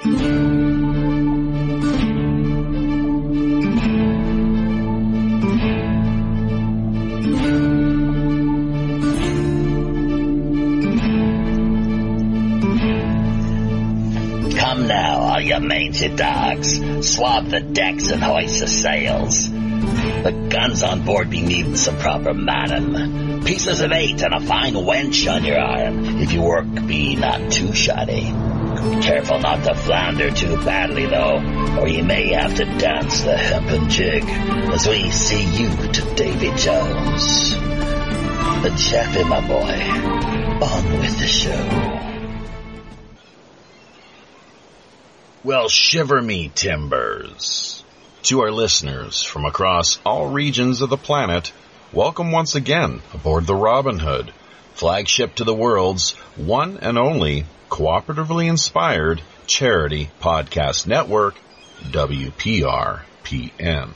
Come now, all you mangy dogs. Swab the decks and hoist the sails. The guns on board be needing some proper manning. Pieces of 8 and a fine wench on your arm, if your work be not too shoddy. Careful not to flounder too badly, though, or you may have to dance the hempen jig as we see you to Davy Jones. But Chappie, my boy, on with the show. Well, shiver me timbers. To our listeners from across all regions of the planet, welcome once again aboard the Robin Hood, flagship to the world's one and only cooperatively inspired charity podcast network, WPRPN.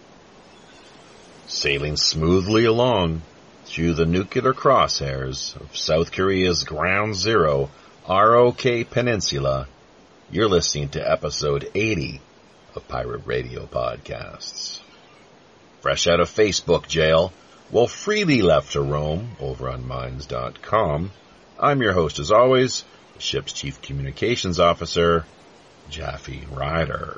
Sailing smoothly along through the nuclear crosshairs of South Korea's Ground Zero, ROK Peninsula, you're listening to episode 80 of Pirate Radio Podcasts. Fresh out of Facebook jail, while freely left to roam over on Minds.com, I'm your host as always, the ship's Chief Communications Officer, Jaffe Ryder.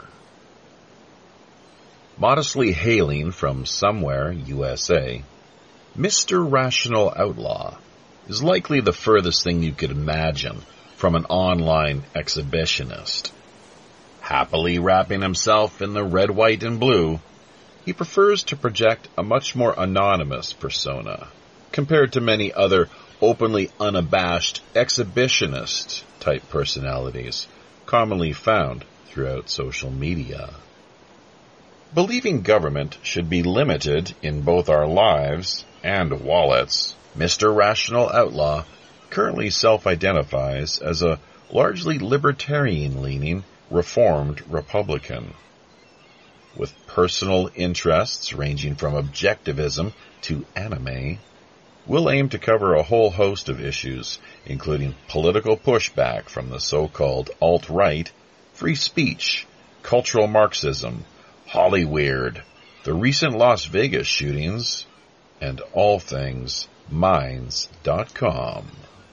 Modestly hailing from somewhere, USA, Mr. Rational Outlaw is likely the furthest thing you could imagine from an online exhibitionist. Happily wrapping himself in the red, white, and blue, he prefers to project a much more anonymous persona, compared to many other openly unabashed exhibitionist-type personalities commonly found throughout social media. Believing government should be limited in both our lives and wallets, Mr. Rational Outlaw currently self-identifies as a largely libertarian-leaning Reformed Republican. With personal interests ranging from objectivism to anime, we'll aim to cover a whole host of issues, including political pushback from the so-called alt-right, free speech, cultural Marxism, Hollyweird, the recent Las Vegas shootings, and all things Minds.com.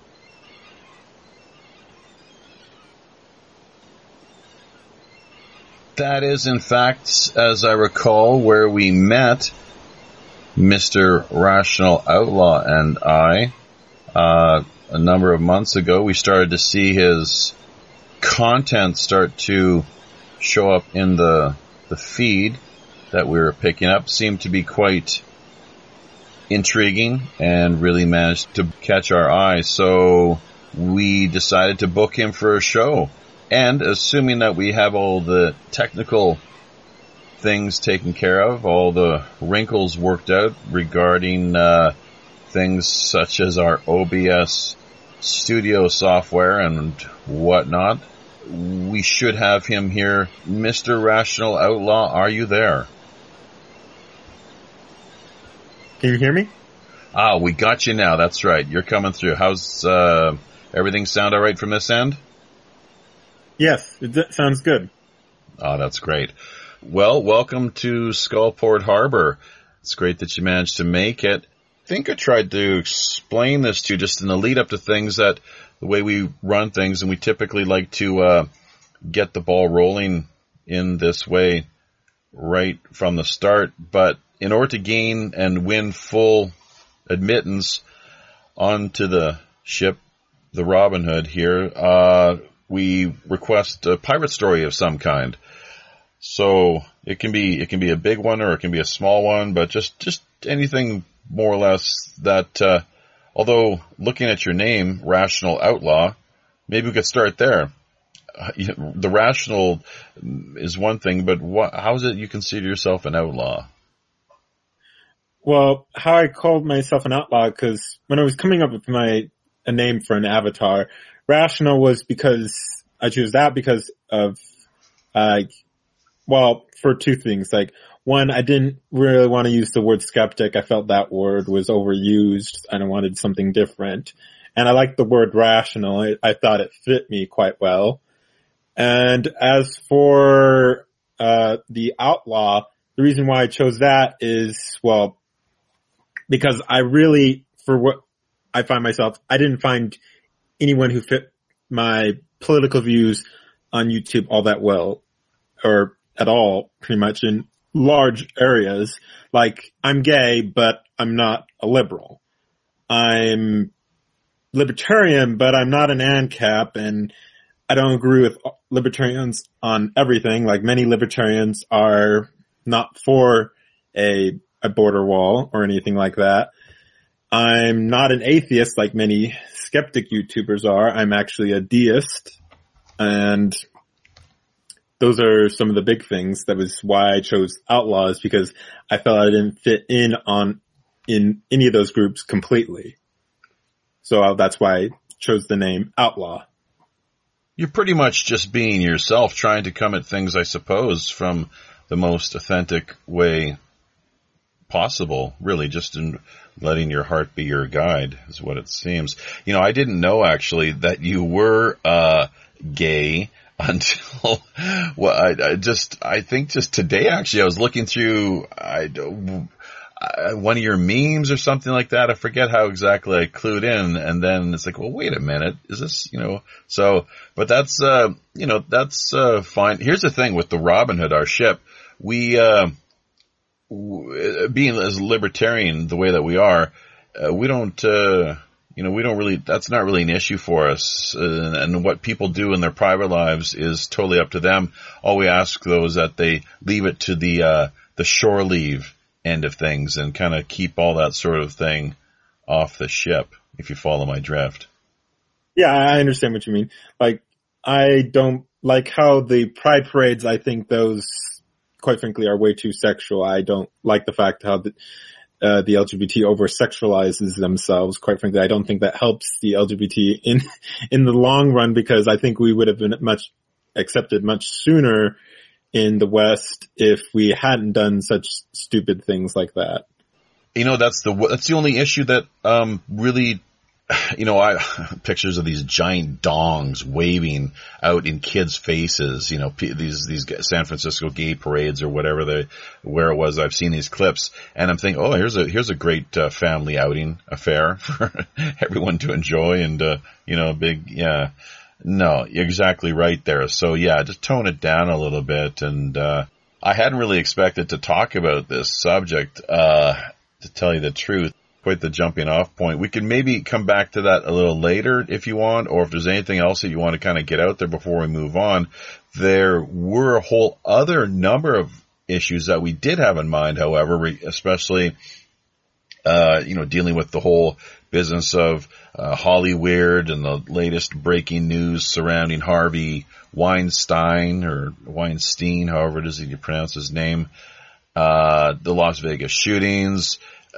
That is, in fact, as I recall, where we met Mr. Rational Outlaw and I a number of months ago. We started to see his content start to show up in the feed that we were picking up. Seemed to be quite intriguing and really managed to catch our eye. So we decided to book him for a show. And assuming that we have all the technical things taken care of, all the wrinkles worked out regarding things such as our OBS studio software and whatnot, we should have him here. Mr. Rational Outlaw, are you there? Can you hear me? Ah, we got you now. That's right. You're coming through. How's everything sound all right from this end? Yes, it sounds good. Oh, that's great. Well, welcome to Skullport Harbor. It's great that you managed to make it. I think I tried to explain this to you just in the lead up to things, that the way we run things, and we typically like to get the ball rolling in this way right from the start. But in order to gain and win full admittance onto the ship, the Robin Hood here, we request a pirate story of some kind. So it can be a big one or it can be a small one, but just anything more or less that, although looking at your name, Rational Outlaw, maybe we could start there. The rational is one thing, but how is it you consider yourself an outlaw? Well, how I called myself an outlaw, because when I was coming up with a name for an avatar, Rational was because I chose that because of, for two things. Like, one, I didn't really want to use the word skeptic. I felt that word was overused and I wanted something different. And I liked the word rational. I thought it fit me quite well. And as for the Outlaw, the reason why I chose that is, well, because I really, for what I find myself, I didn't find anyone who fit my political views on YouTube all that well, or at all, pretty much, in large areas. Like, I'm gay, but I'm not a liberal. I'm libertarian, but I'm not an ANCAP, and I don't agree with libertarians on everything. Like, many libertarians are not for a border wall or anything like that. I'm not an atheist like many skeptic YouTubers are. I'm actually a deist, and those are some of the big things. That was why I chose Outlaws, because I felt I didn't fit in any of those groups completely. So that's why I chose the name Outlaw. You're pretty much just being yourself, trying to come at things, I suppose, from the most authentic way possible, really, just in letting your heart be your guide, is what it seems. You know, I didn't know, actually, that you were gay until, well, I think just today, actually, I was looking through, one of your memes or something like that. I forget how exactly I clued in, and then it's like, well, wait a minute, is this, so, but that's, that's fine. Here's the thing with the Robin Hood, our ship, we, being as libertarian the way that we are, we don't, we don't really, that's not really an issue for us. And what people do in their private lives is totally up to them. All we ask, though, is that they leave it to the shore leave end of things and kind of keep all that sort of thing off the ship, if you follow my drift. Yeah, I understand what you mean. Like, I don't like how the pride parades, I think those, quite frankly, are way too sexual. I don't like the fact how the LGBT over-sexualizes themselves. Quite frankly, I don't think that helps the LGBT in the long run, because I think we would have been accepted much sooner in the West if we hadn't done such stupid things like that. That's the only issue that really, pictures of these giant dongs waving out in kids' faces, these San Francisco gay parades or where it was. I've seen these clips, and I'm thinking, oh, here's a great family outing affair for everyone to enjoy, and big, yeah. No, you're exactly right there. So yeah, just tone it down a little bit. And I hadn't really expected to talk about this subject, to tell you the truth. Quite the jumping off point. We can maybe come back to that a little later if you want, or if there's anything else that you want to kind of get out there before we move on. There were a whole other number of issues that we did have in mind, however, especially, dealing with the whole business of Hollyweird and the latest breaking news surrounding Harvey Weinstein, or Weinstein, however it is that you pronounce his name, the Las Vegas shootings,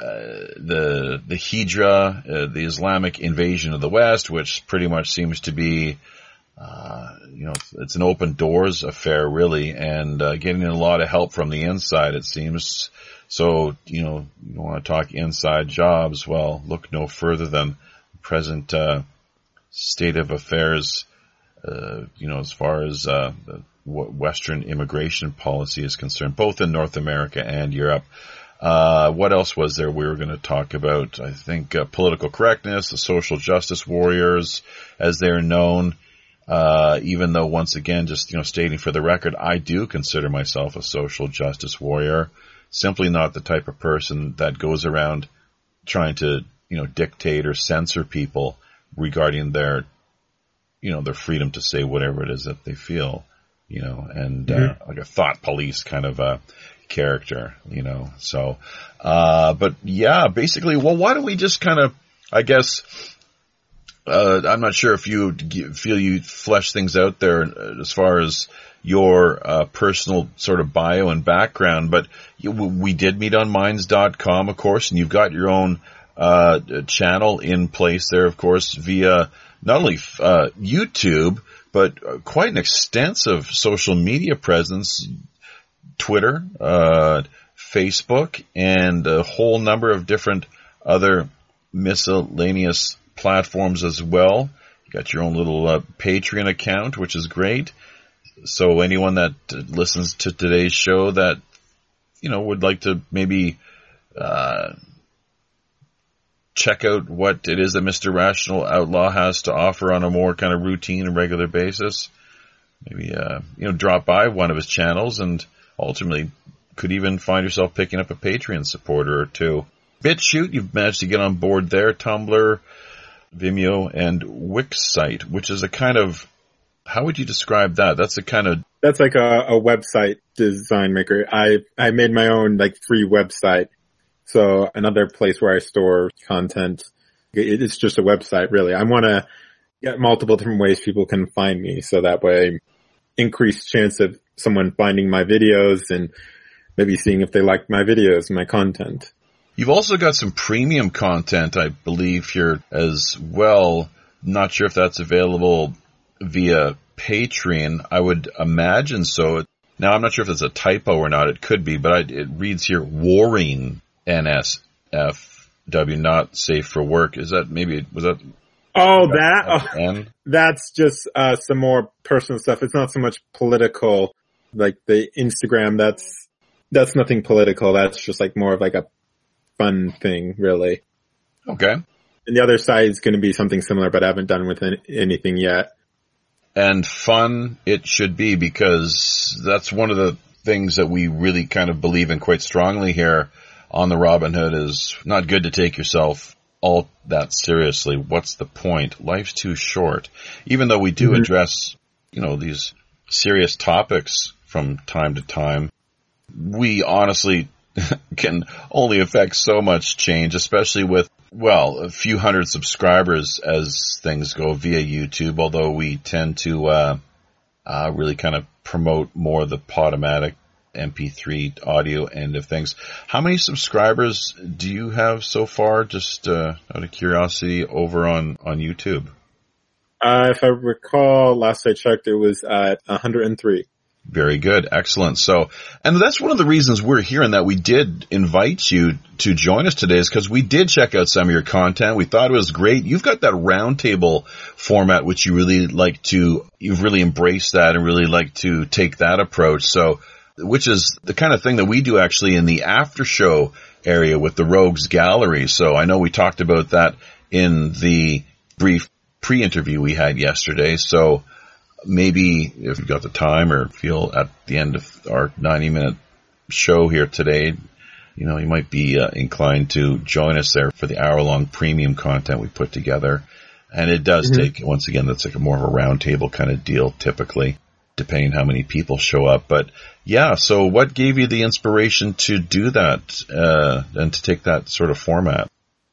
the Hijra, the Islamic invasion of the West, which pretty much seems to be, it's an open doors affair, really, and getting a lot of help from the inside, it seems. So, you want to talk inside jobs, well, look no further than the present state of affairs, as far as Western immigration policy is concerned, both in North America and Europe. What else was there we were going to talk about? I think political correctness, the social justice warriors, as they're known. Even though, once again, just stating for the record, I do consider myself a social justice warrior. Simply not the type of person that goes around trying to, dictate or censor people regarding their freedom to say whatever it is that they feel, and like a thought police kind of character, So, but yeah, basically, well, why don't we just kind of, I guess, I'm not sure if you feel you flesh things out there as far as your personal sort of bio and background, but we did meet on Minds.com, of course, and you've got your own channel in place there, of course, via not only YouTube, but quite an extensive social media presence, Twitter, Facebook, and a whole number of different other miscellaneous platforms as well. You got your own little Patreon account, which is great. So anyone that listens to today's show that, would like to maybe check out what it is that Mr. Rational Outlaw has to offer on a more kind of routine and regular basis, maybe, drop by one of his channels and ultimately could even find yourself picking up a Patreon supporter or two. BitChute, you've managed to get on board there, Tumblr, Vimeo, and Wix site, which is a kind of, how would you describe that? That's like a website design maker. I made my own free website. So another place where I store content. It's just a website, really. I want to get multiple different ways people can find me. So that way, increased chance of someone finding my videos and maybe seeing if they like my videos and my content. You've also got some premium content, I believe, here as well. Not sure if that's available via Patreon. I would imagine so. Now, I'm not sure if it's a typo or not. It could be, but it reads here, Warring NSFW, not safe for work. Is that was that? Oh, that's just some more personal stuff. It's not so much political. Like the Instagram, that's nothing political. That's just more of a fun thing, really. Okay. And the other side is going to be something similar, but I haven't done with anything yet. And fun it should be, because that's one of the things that we really kind of believe in quite strongly here on the Robin Hood is not good to take yourself all that seriously. What's the point? Life's too short. Even though we do address, these serious topics from time to time, we honestly can only affect so much change, especially with, a few hundred subscribers as things go via YouTube, although we tend to really kind of promote more the Podomatic MP3 audio end of things. How many subscribers do you have so far, just out of curiosity, over on YouTube? If I recall, last I checked, it was at 103. Very good. Excellent. So, and that's one of the reasons we're here and that we did invite you to join us today is because we did check out some of your content. We thought it was great. You've got that roundtable format, which you've really embraced that and really like to take that approach. So, which is the kind of thing that we do actually in the after show area with the Rogues Gallery. So I know we talked about that in the brief pre-interview we had yesterday. So, maybe if you've got the time or feel at the end of our 90-minute show here today, you might be inclined to join us there for the hour-long premium content we put together. And it does take, once again, that's more of a roundtable kind of deal typically, depending how many people show up. But yeah, so what gave you the inspiration to do that and to take that sort of format?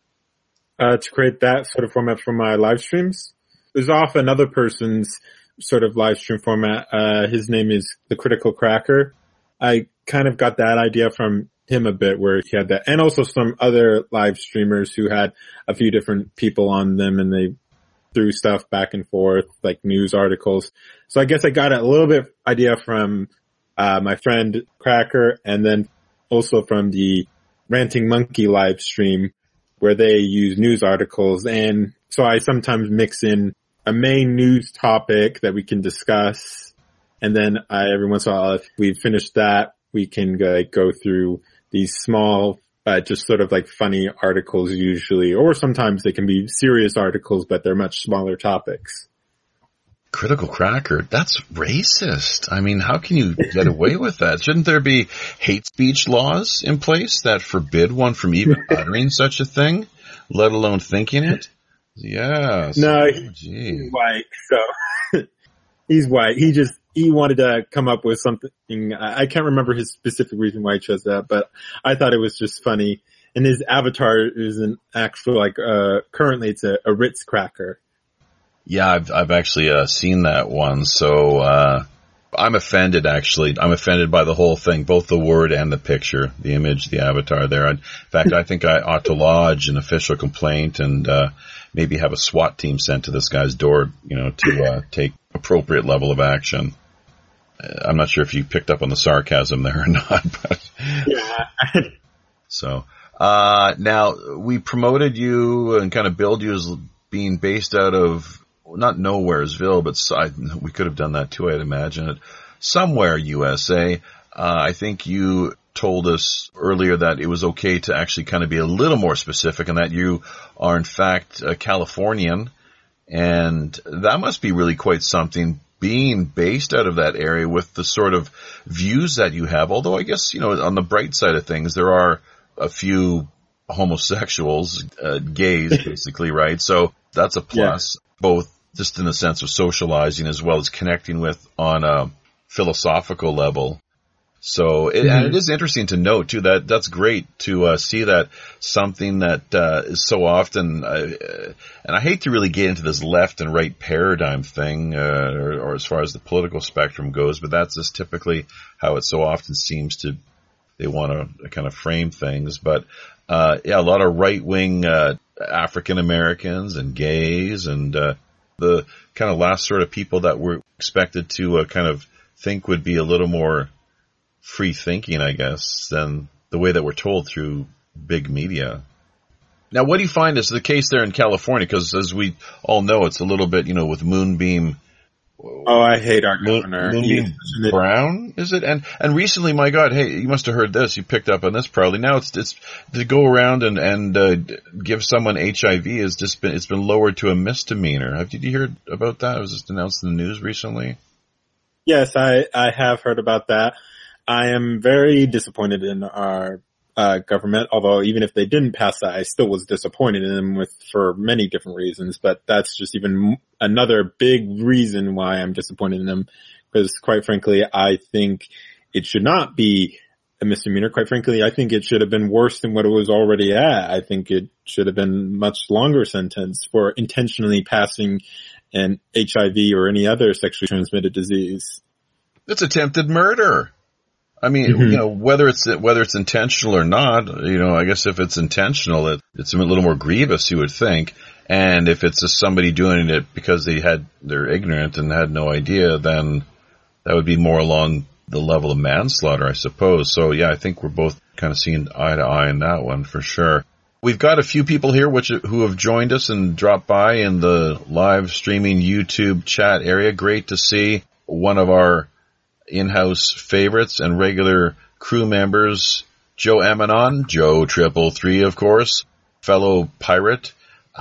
To create that sort of format for my live streams? It was off another person's sort of live stream format. His name is The Critical Cracker. I kind of got that idea from him a bit, where he had that, and also some other live streamers who had a few different people on them and they threw stuff back and forth, like news articles. So I guess I got a little bit idea from my friend Cracker, and then also from the Ranting Monkey live stream where they use news articles. And so I sometimes mix in a main news topic that we can discuss. And then every once in a while, if we've finished that, we can go through these small, just sort of funny articles usually, or sometimes they can be serious articles, but they're much smaller topics. Critical Cracker, that's racist. I mean, how can you get away with that? Shouldn't there be hate speech laws in place that forbid one from even uttering such a thing, let alone thinking it? Yeah. No, he's white. So he's white. He wanted to come up with something. I can't remember his specific reason why he chose that, but I thought it was just funny. And his avatar is an actual, currently it's a Ritz cracker. Yeah, I've actually seen that one. So I'm offended, actually. I'm offended by the whole thing, both the word and the picture, the image, the avatar there. In fact, I think I ought to lodge an official complaint and maybe have a SWAT team sent to this guy's door, to take appropriate level of action. I'm not sure if you picked up on the sarcasm there or not, but yeah. So now we promoted you and kind of billed you as being based out of not Nowheresville, but we could have done that too, I'd imagine it. Somewhere, USA. I think you told us earlier that it was okay to actually kind of be a little more specific and that you are in fact a Californian. And that must be really quite something, being based out of that area with the sort of views that you have. Although I guess, on the bright side of things, there are a few homosexuals, gays basically, right? So that's a plus, both just in the sense of socializing as well as connecting with on a philosophical level. So and it is interesting to note too that that's great to see that something that is so often, and I hate to really get into this left and right paradigm thing, or as far as the political spectrum goes, but that's just typically how it so often seems to. They want to kind of frame things, but a lot of right wing African Americans and gays and the kind of last sort of people that were expected to kind of think would be a little more free thinking, I guess, than the way that we're told through big media. Now, what do you find is the case there in California? Because as we all know, it's a little bit, with Moonbeam. Oh, I hate our governor. Moonbeam Brown, is it? And recently, my God, hey, you must have heard this. You picked up on this probably. Now it's to go around and give someone HIV it's been lowered to a misdemeanor. Did you hear about that? It was just announced in the news recently. Yes, I have heard about that. I am very disappointed in our government, although even if they didn't pass that, I still was disappointed in them for many different reasons, but that's just even another big reason why I'm disappointed in them, because quite frankly, I think it should not be a misdemeanor. Quite frankly, I think it should have been worse than what it was already at. I think it should have been much longer sentence for intentionally passing an HIV or any other sexually transmitted disease. It's attempted murder. I mean, whether it's intentional or not, I guess if it's intentional, it's a little more grievous, you would think. And if it's just somebody doing it because they're ignorant and had no idea, then that would be more along the level of manslaughter, I suppose. So yeah, I think we're both kind of seeing eye to eye in that one for sure. We've got a few people here who have joined us and dropped by in the live streaming YouTube chat area. Great to see one of our in-house favorites and regular crew members, Joe Emanon, Joe 333, of course, fellow pirate,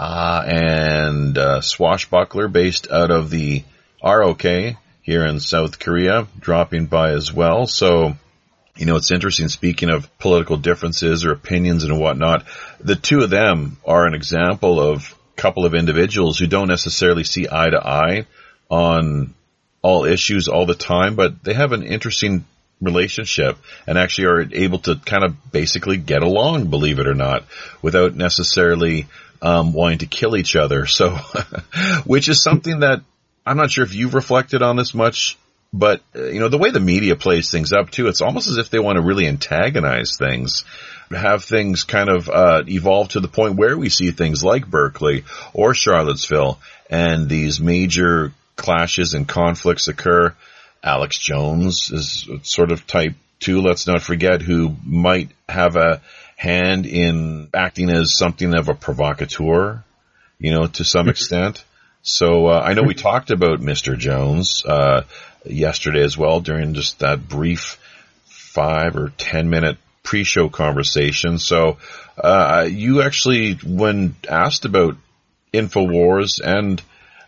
and swashbuckler based out of the ROK here in South Korea, dropping by as well. So, it's interesting, speaking of political differences or opinions and whatnot, the two of them are an example of a couple of individuals who don't necessarily see eye to eye on all issues all the time, but they have an interesting relationship and actually are able to kind of basically get along, believe it or not, without necessarily wanting to kill each other. So, which is something that I'm not sure if you've reflected on this much, but the way the media plays things up too, it's almost as if they want to really antagonize things, have things kind of evolve to the point where we see things like Berkeley or Charlottesville and these major clashes and conflicts occur. Alex Jones is sort of type 2, let's not forget, who might have a hand in acting as something of a provocateur, to some extent. So I know we talked about Mr. Jones yesterday as well during just that brief 5 or 10 minute pre-show conversation. So you actually, when asked about InfoWars and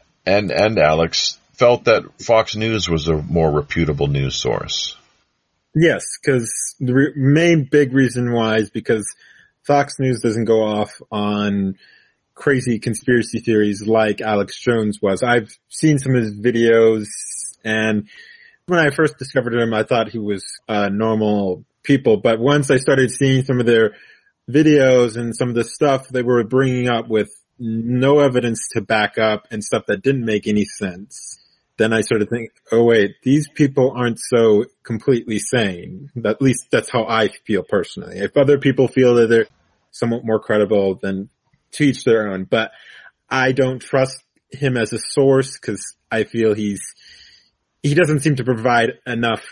Alex, felt that Fox News was a more reputable news source. Yes, because the main big reason why is because Fox News doesn't go off on crazy conspiracy theories like Alex Jones was. I've seen some of his videos, and when I first discovered him, I thought he was normal people. But once I started seeing some of their videos and some of the stuff they were bringing up with no evidence to back up and stuff that didn't make any sense, then I started thinking, oh wait, these people aren't so completely sane. At least that's how I feel personally. If other people feel that they're somewhat more credible, then to each their own. But I don't trust him as a source because I feel he doesn't seem to provide enough,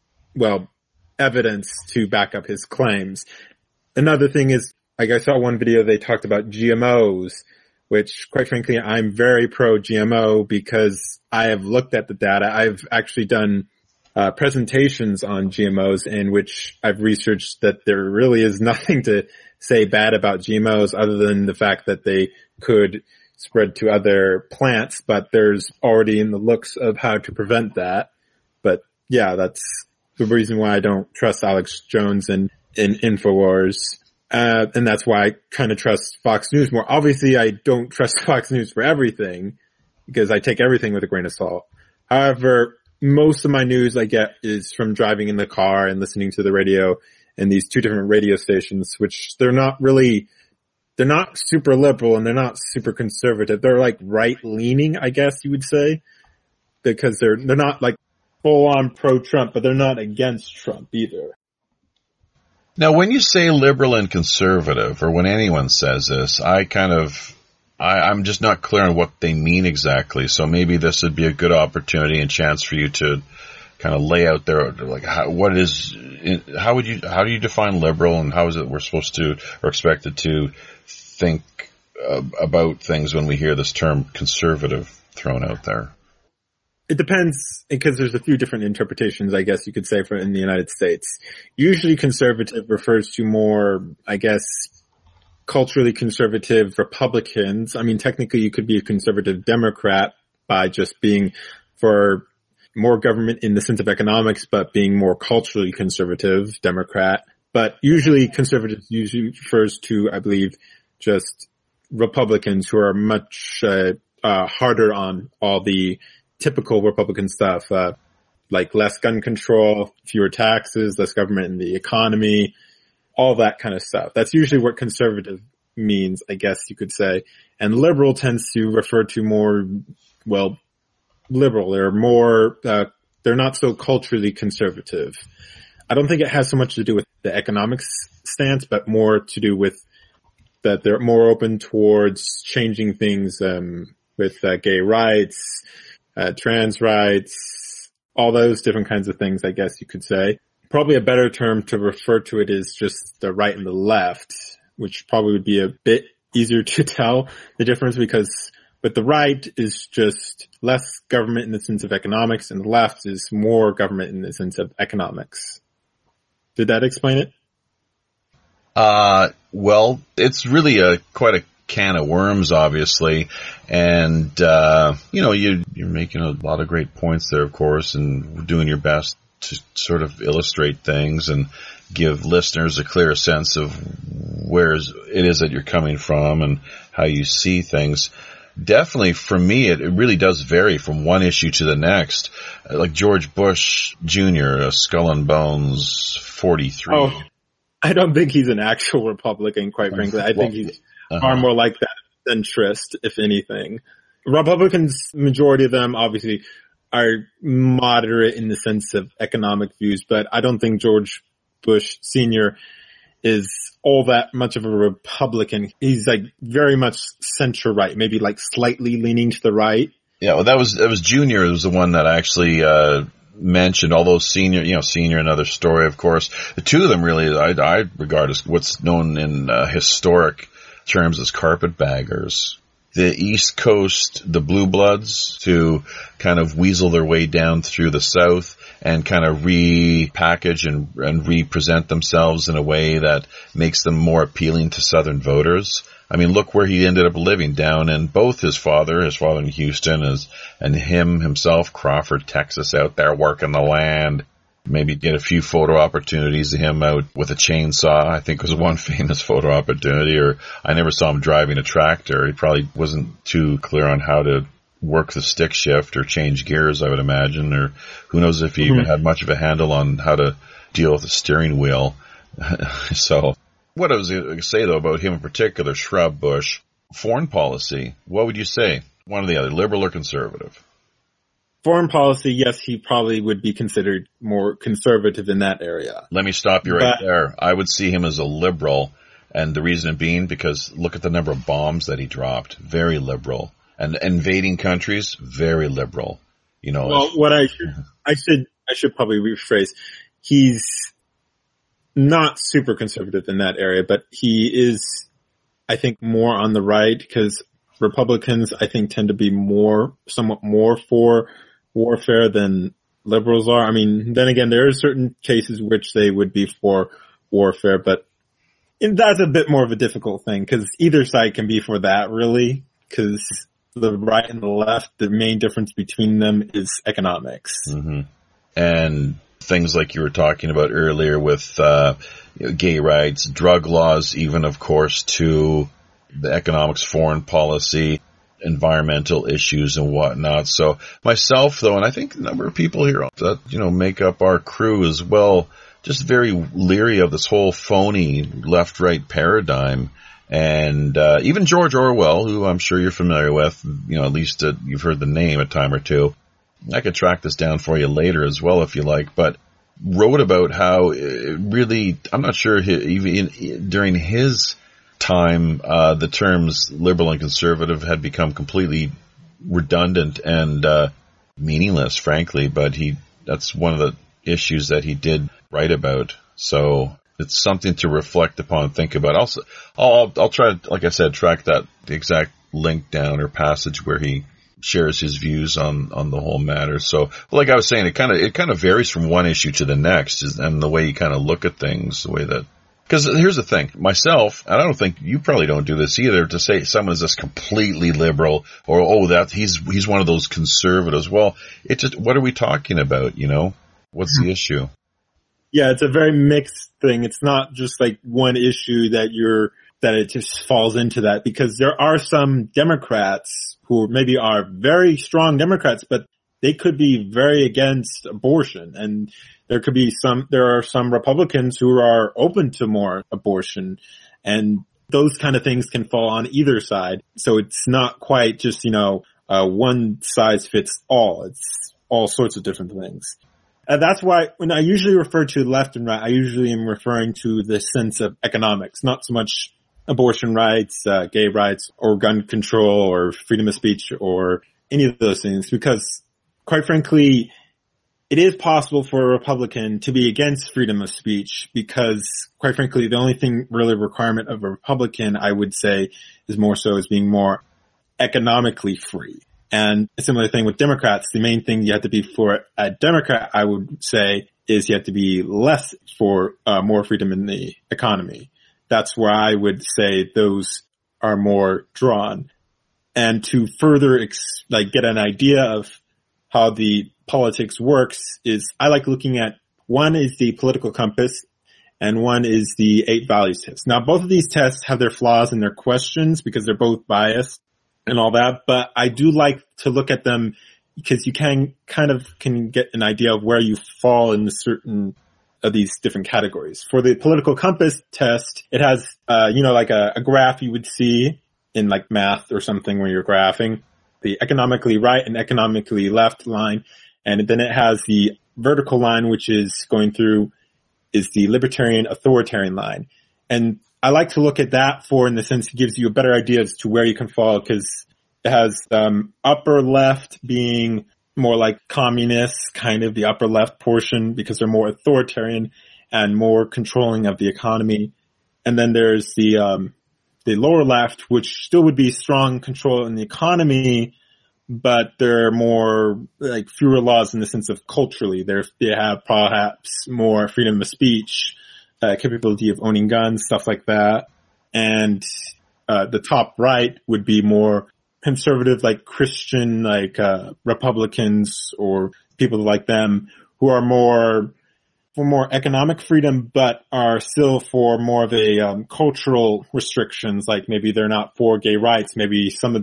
evidence to back up his claims. Another thing is, like I saw one video, they talked about GMOs, which quite frankly, I'm very pro GMO because I have looked at the data. I've actually done presentations on GMOs in which I've researched that there really is nothing to say bad about GMOs other than the fact that they could spread to other plants, but there's already in the looks of how to prevent that. But yeah, that's the reason why I don't trust Alex Jones in InfoWars. And that's why I kind of trust Fox News more. Obviously, I don't trust Fox News for everything because I take everything with a grain of salt. However, most of my news I get is from driving in the car and listening to the radio and these two different radio stations, which they're not super liberal and they're not super conservative. They're like right leaning, I guess you would say, because they're not like full on pro Trump, but they're not against Trump either. Now, when you say liberal and conservative, or when anyone says this, I'm just not clear on what they mean exactly. So maybe this would be a good opportunity and chance for you to kind of lay out there, like, how do you define liberal, and how is it we're supposed to or expected to think about things when we hear this term conservative thrown out there? It depends, because there's a few different interpretations, I guess you could say, in the United States. Usually conservative refers to more, I guess, culturally conservative Republicans. I mean, technically you could be a conservative Democrat by just being for more government in the sense of economics, but being more culturally conservative Democrat. But usually conservative usually refers to, I believe, just Republicans who are much harder on all the typical Republican stuff, like less gun control, fewer taxes, less government in the economy, all that kind of stuff. That's usually what conservative means, I guess you could say. And liberal tends to refer to more, well, liberal. They're more, they're not so culturally conservative. I don't think it has so much to do with the economics stance, but more to do with that they're more open towards changing things, with gay rights, trans rights, all those different kinds of things, I guess you could say. Probably a better term to refer to it is just the right and the left, which probably would be a bit easier to tell the difference, because with the right is just less government in the sense of economics, and the left is more government in the sense of economics. Did that explain it? Well, it's really quite a can of worms, obviously, and you're making a lot of great points there, of course, and doing your best to sort of illustrate things and give listeners a clear sense of where it is that you're coming from and how you see things. Definitely, for me, it really does vary from one issue to the next. Like George Bush Jr., Skull and Bones 43. Oh, I don't think he's an actual Republican, quite frankly. I think he's far more like that centrist, if anything. Republicans, majority of them, obviously, are moderate in the sense of economic views, but I don't think George Bush Sr. is all that much of a Republican. He's like very much center-right, maybe like slightly leaning to the right. Yeah, well, that was Junior. It was the one that actually mentioned, although Senior, another story, of course. The two of them really, I regard as what's known in historic terms as carpetbaggers. The East Coast, the Blue Bloods, to kind of weasel their way down through the South and kind of repackage and represent themselves in a way that makes them more appealing to Southern voters. I mean, look where he ended up living, down in both his father in Houston, and himself, Crawford, Texas, out there working the land. Maybe get a few photo opportunities of him out with a chainsaw, I think was one famous photo opportunity. Or I never saw him driving a tractor. He probably wasn't too clear on how to work the stick shift or change gears, I would imagine. Or who knows if he even had much of a handle on how to deal with a steering wheel. So what I was going to say, though, about him in particular, Shrub Bush, foreign policy, what would you say? One or the other, liberal or conservative? Foreign policy, yes, he probably would be considered more conservative in that area. Let me stop you right there. I would see him as a liberal, and the reason being because look at the number of bombs that he dropped. Very liberal. And invading countries, very liberal. Well, what I should probably rephrase. He's not super conservative in that area, but he is, I think, more on the right, because Republicans, I think, tend to be somewhat more for warfare than liberals are. I mean, then again, there are certain cases which they would be for warfare, but that's a bit more of a difficult thing because either side can be for that, really, because the right and the left, the main difference between them is economics. Mm-hmm. And things like you were talking about earlier with gay rights, drug laws, even, of course, to the economics, foreign policy, environmental issues and whatnot. So myself, though, and I think a number of people here that, make up our crew as well, just very leery of this whole phony left-right paradigm. And even George Orwell, who I'm sure you're familiar with, at least you've heard the name a time or two. I could track this down for you later as well if you like, but wrote about how it really, I'm not sure, even during his time, the terms liberal and conservative had become completely redundant and meaningless, frankly, but that's one of the issues that he did write about. So it's something to reflect upon, think about. Also, I'll try to, like I said, track the exact link down or passage where he shares his views on the whole matter. So, like I was saying, it kind of varies from one issue to the next, and the way you kind of look at things, the way that. Because here's the thing, myself, and I don't think you probably don't do this either, to say someone is just completely liberal or that he's one of those conservatives. Well, it's just, what are we talking about? What's the issue? Yeah, it's a very mixed thing. It's not just like one issue that it just falls into that, because there are some Democrats who maybe are very strong Democrats, but they could be very against abortion. And there are some Republicans who are open to more abortion, and those kind of things can fall on either side. So it's not quite just, one size fits all. It's all sorts of different things. And that's why when I usually refer to left and right, I usually am referring to the sense of economics, not so much abortion rights, gay rights, or gun control, or freedom of speech, or any of those things, because quite frankly, it is possible for a Republican to be against freedom of speech, because quite frankly, the only thing really requirement of a Republican, I would say, is more so as being more economically free. And a similar thing with Democrats, the main thing you have to be for a Democrat, I would say, is you have to be less for more freedom in the economy. That's where I would say those are more drawn. And to further get an idea of how the politics works is I like looking at, one is the political compass and one is the 8 values test. Now, both of these tests have their flaws and their questions because they're both biased and all that, but I do like to look at them because you can get an idea of where you fall in certain of these different categories. For the political compass test, it has, like a graph you would see in like math or something where you're graphing the economically right and economically left line. And then it has the vertical line, which is going through is the libertarian authoritarian line. And I like to look at that in the sense it gives you a better idea as to where you can fall, because it has upper left being more like communists, kind of the upper left portion, because they're more authoritarian and more controlling of the economy. And then there's the lower left, which still would be strong control in the economy, but they're more like fewer laws in the sense of culturally. They have perhaps more freedom of speech, capability of owning guns, stuff like that. And the top right would be more conservative, like Christian, like Republicans or people like them, who are more for more economic freedom, but are still for more of a cultural restrictions. Like maybe they're not for gay rights. Maybe some of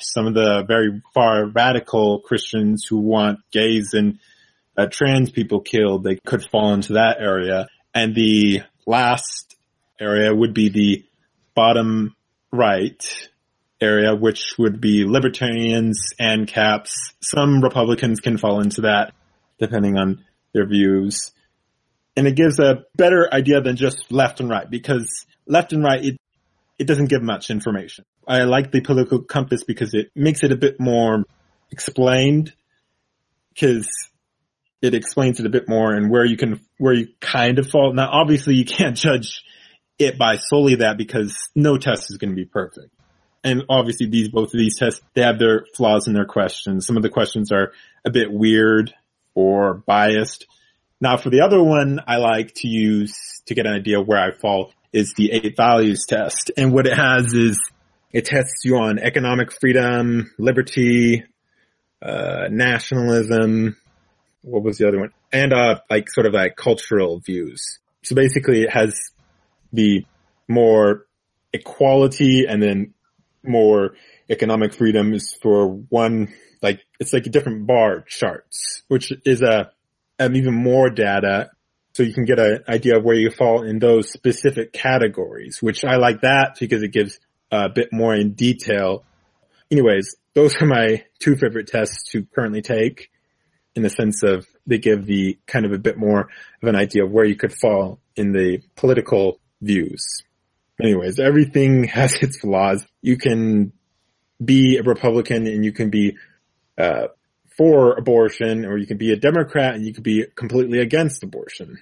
the very far radical Christians who want gays and trans people killed, they could fall into that area. And the last area would be the bottom right area, which would be libertarians and caps. Some Republicans can fall into that depending on their views. And it gives a better idea than just left and right, because left and right, it doesn't give much information. I like the political compass because it makes it a bit more explained, because it explains it a bit more and where you kind of fall. Now, obviously you can't judge it by solely that, because no test is going to be perfect. And obviously both of these tests, they have their flaws in their questions. Some of the questions are a bit weird or biased. Now for the other one I like to use to get an idea of where I fall is the 8 values test. And what it has is it tests you on economic freedom, liberty, nationalism. What was the other one? And, like sort of like cultural views. So basically it has the more equality and then more economic freedoms for one, like, it's like a different bar charts, which is even more data. So you can get an idea of where you fall in those specific categories, which I like that because it gives a bit more in detail. Anyways, those are my 2 favorite tests to currently take, in the sense of they give the kind of a bit more of an idea of where you could fall in the political views. Anyways, everything has its flaws. You can be a Republican and you can be for abortion, or you can be a Democrat and you can be completely against abortion.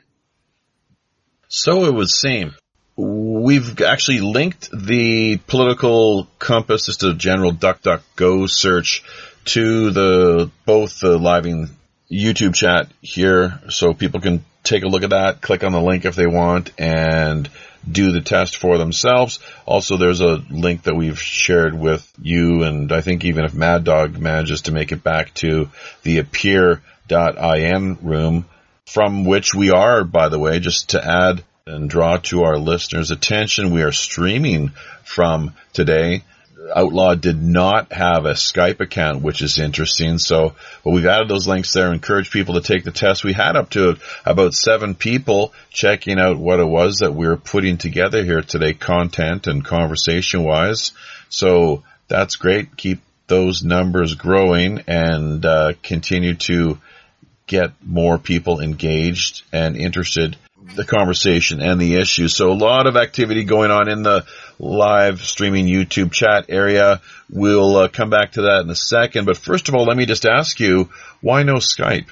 So it would seem. We've actually linked the political compass, just a general DuckDuckGo search, to both the Living YouTube chat here, so people can take a look at that, click on the link if they want, and do the test for themselves. Also, there's a link that we've shared with you, and I think even if Mad Dog manages to make it back to the appear.in room, from which we are, by the way, just to add and draw to our listeners' attention, we are streaming from today. Outlaw did not have a Skype account, which is interesting. So, but we've added those links there. Encourage people to take the test. We had up to about 7 people checking out what it was that we were putting together here today, content and conversation wise. So that's great. Keep those numbers growing and continue to get more people engaged and interested in the conversation and the issue. So a lot of activity going on in the live streaming YouTube chat area. We'll come back to that in a second. But first of all, let me just ask you, why no Skype?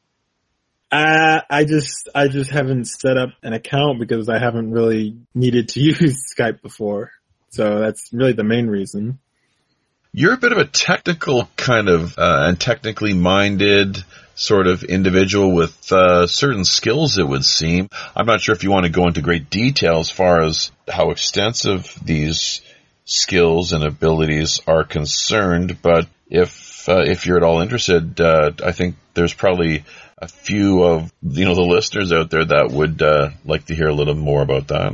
I just haven't set up an account because I haven't really needed to use Skype before. So that's really the main reason. You're a bit of a technical kind of, and technically minded sort of individual with certain skills, it would seem. I'm not sure if you want to go into great detail as far as how extensive these skills and abilities are concerned, but if you're at all interested, I think there's probably a few of the listeners out there that would like to hear a little more about that.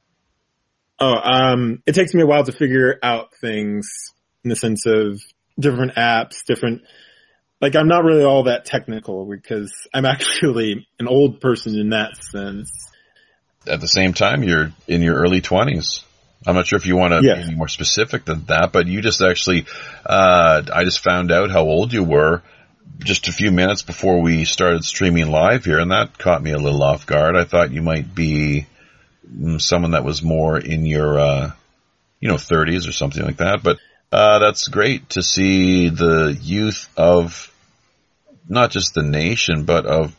It takes me a while to figure out things in the sense of different apps, like I'm not really all that technical because I'm actually an old person in that sense. At the same time, you're in your early 20s. I'm not sure if you want to be any more specific than that, but you just actually, I just found out how old you were just a few minutes before we started streaming live here, and that caught me a little off guard. I thought you might be someone that was more in your, 30s or something like that, but that's great to see the youth of not just the nation, but of,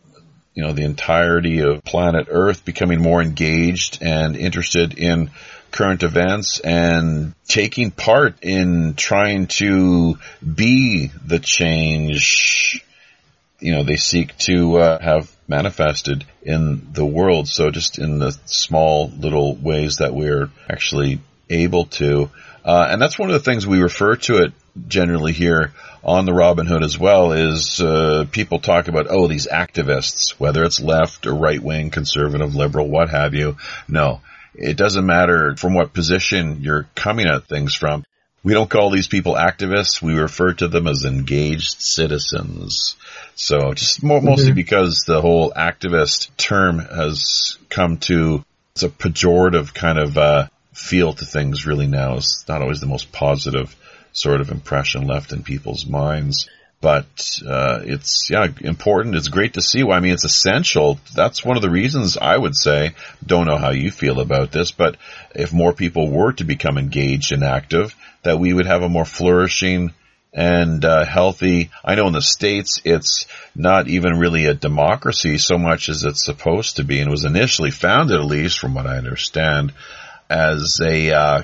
the entirety of planet Earth becoming more engaged and interested in current events and taking part in trying to be the change, they seek to have manifested in the world. So just in the small little ways that we're actually able to. And that's one of the things we refer to it generally here on the Robin Hood as well, is people talk about, these activists, whether it's left or right wing, conservative, liberal, what have you. No, it doesn't matter from what position you're coming at things from. We don't call these people activists. We refer to them as engaged citizens. So just mostly because the whole activist term has come to, it's a pejorative kind of feel to things really now. It's not always the most positive sort of impression left in people's minds. But it's important. It's great to see. I mean, it's essential. That's one of the reasons I would say, don't know how you feel about this, but if more people were to become engaged and active, that we would have a more flourishing and healthy. I know in the States it's not even really a democracy so much as it's supposed to be, and was initially founded, at least from what I understand, as a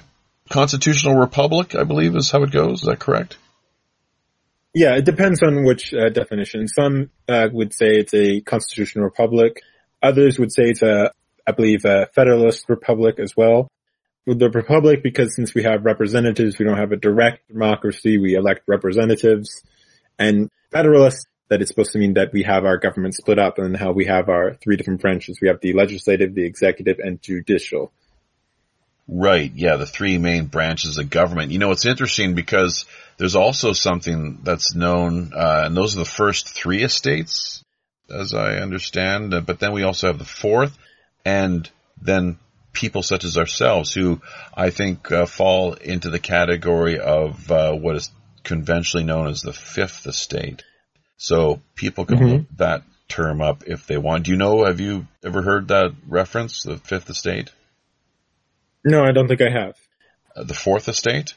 constitutional republic, I believe is how it goes. Is that correct? Yeah, it depends on which definition. Some would say it's a constitutional republic. Others would say it's I believe, a federalist republic as well. With the republic, because since we have representatives, we don't have a direct democracy, we elect representatives. And federalist, that it's supposed to mean that we have our government split up and how we have our three different branches. We have the legislative, the executive, and judicial. Right, yeah, the three main branches of government. You know, it's interesting because there's also something that's known, and those are the first three estates, as I understand, but then we also have the fourth, and then people such as ourselves who I think fall into the category of what is conventionally known as the fifth estate. So people can look that term up if they want. Do you know, have you ever heard that reference, the fifth estate? No, I don't think I have. The fourth estate?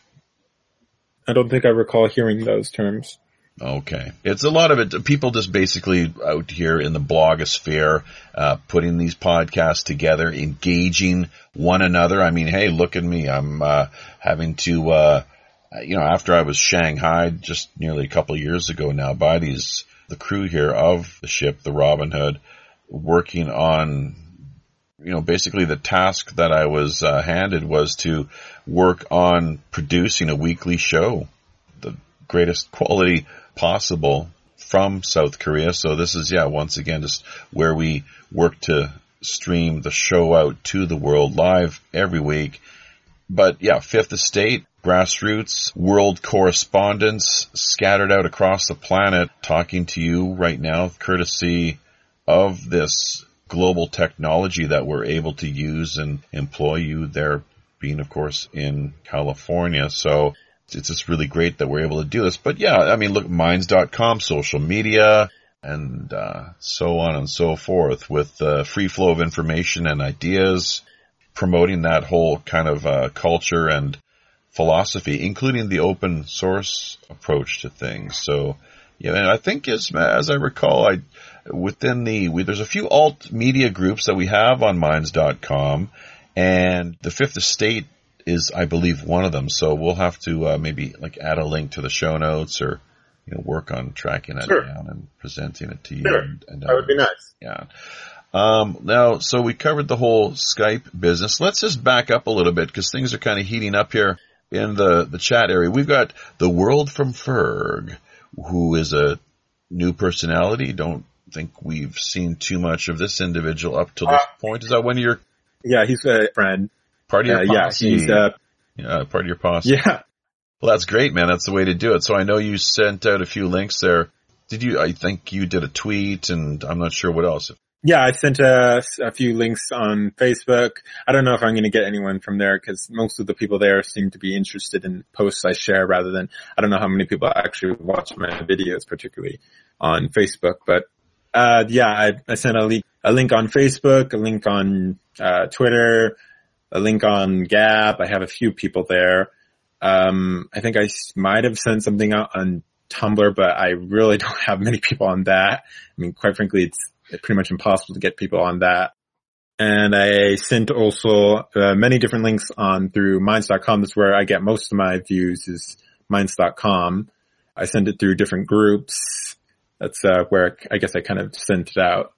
I don't think I recall hearing those terms. Okay. It's a lot of it. People just basically out here in the blogosphere, putting these podcasts together, engaging one another. I mean, hey, look at me. I'm, having to, after I was shanghaied just nearly a couple of years ago now by the crew here of the ship, the Robin Hood, working on, basically the task that I was handed was to work on producing a weekly show, the greatest quality possible from South Korea. So this is, once again, just where we work to stream the show out to the world live every week. But Fifth Estate, grassroots, world correspondents scattered out across the planet talking to you right now, courtesy of this global technology that we're able to use and employ, you there being, of course, in California. So it's just really great that we're able to do this. But look, Minds.com, social media, and so on and so forth, with free flow of information and ideas, promoting that whole kind of culture and philosophy, including the open source approach to things. So, and I think as I recall, there's a few alt media groups that we have on Minds.com, and the Fifth Estate is, I believe, one of them. So we'll have to maybe add a link to the show notes, or work on tracking it down and presenting it to you. Sure. And that would be nice. Yeah. Now, so we covered the whole Skype business. Let's just back up a little bit because things are kind of heating up here in the chat area. We've got the World from Ferg, who is a new personality. Don't think we've seen too much of this individual up to this point. Is that one of your? Yeah, he's a friend. Part of your posse. Yeah, he's part of your posse. Yeah. Well, that's great, man. That's the way to do it. So I know you sent out a few links there. I think you did a tweet, and I'm not sure what else. Yeah, I sent a few links on Facebook. I don't know if I'm going to get anyone from there because most of the people there seem to be interested in posts I share rather than, I don't know how many people actually watch my videos, particularly on Facebook. But, I sent a link on Facebook, a link on, Twitter, a link on Gab. I have a few people there. I think I might have sent something out on Tumblr, but I really don't have many people on that. I mean, quite frankly, it's pretty much impossible to get people on that. And I sent also many different links on through Minds.com. That's where I get most of my views, is Minds.com. I send it through different groups. That's where I guess I kind of sent it out.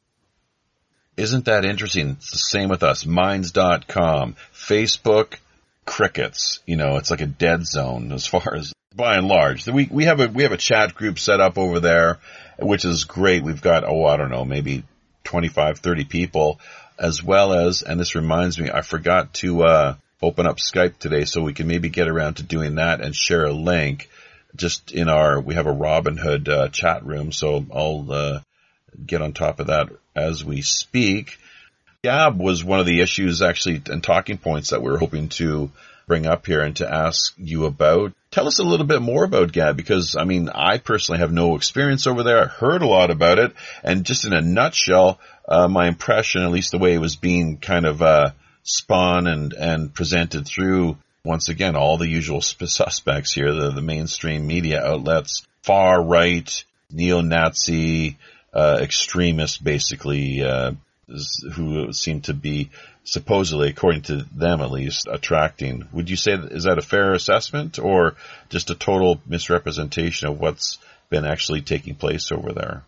Isn't that interesting? It's the same with us. Minds.com, Facebook, crickets. It's like a dead zone as far as, by and large. We have a chat group set up over there, which is great. We've got, maybe 25, 30 people, as well as, and this reminds me, I forgot to open up Skype today, so we can maybe get around to doing that and share a link just we have a Robin Hood chat room, so I'll get on top of that as we speak. Gab was one of the issues actually and talking points that we're hoping to bring up here and to ask you about. Tell us a little bit more about Gab, because I personally have no experience over there. I heard a lot about it, and just in a nutshell, my impression, at least the way it was being kind of spun and presented through, once again, all the usual suspects here, the mainstream media outlets, far right, neo-Nazi, extremist, basically, who seem to be supposedly, according to them at least, attracting. Would you say is that a fair assessment, or just a total misrepresentation of what's been actually taking place over there?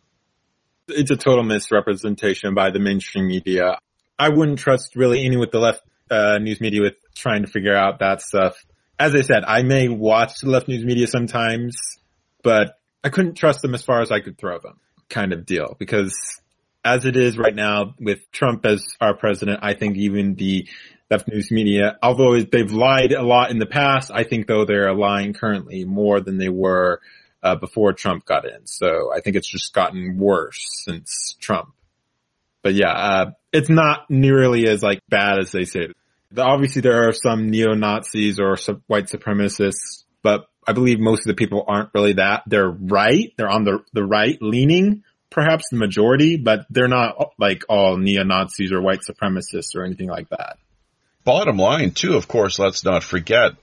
It's a total misrepresentation by the mainstream media. I wouldn't trust really any with the left news media with trying to figure out that stuff. As I said, I may watch the left news media sometimes, but I couldn't trust them as far as I could throw them, kind of deal. Because as it is right now with Trump as our president, I think even the left news media, although they've lied a lot in the past, I think though they're lying currently more than they were before Trump got in. So I think it's just gotten worse since Trump. But yeah, it's not nearly as like bad as they say. Obviously there are some neo-Nazis or some white supremacists, but I believe most of the people aren't really that. They're right. They're on the right leaning, perhaps the majority, but they're not like all neo-Nazis or white supremacists or anything like that. Bottom line too, of course, let's not forget,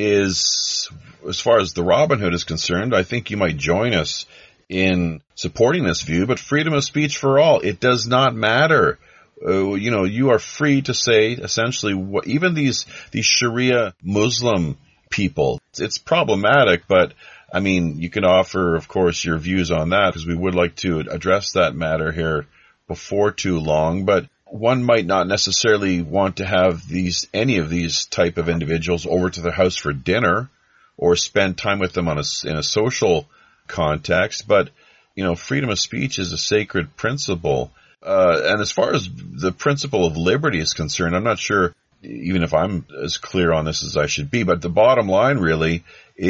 is as far as the Robin Hood is concerned, I think you might join us in supporting this view, but freedom of speech for all. It does not matter. You are free to say essentially what, even these Sharia Muslim people, it's problematic, but I mean, you can offer, of course, your views on that because we would like to address that matter here before too long, but one might not necessarily want to have any of these type of individuals over to their house for dinner or spend time with them in a social context, but freedom of speech is a sacred principle. And as far as the principle of liberty is concerned, I'm not sure even if I'm as clear on this as I should be, but the bottom line really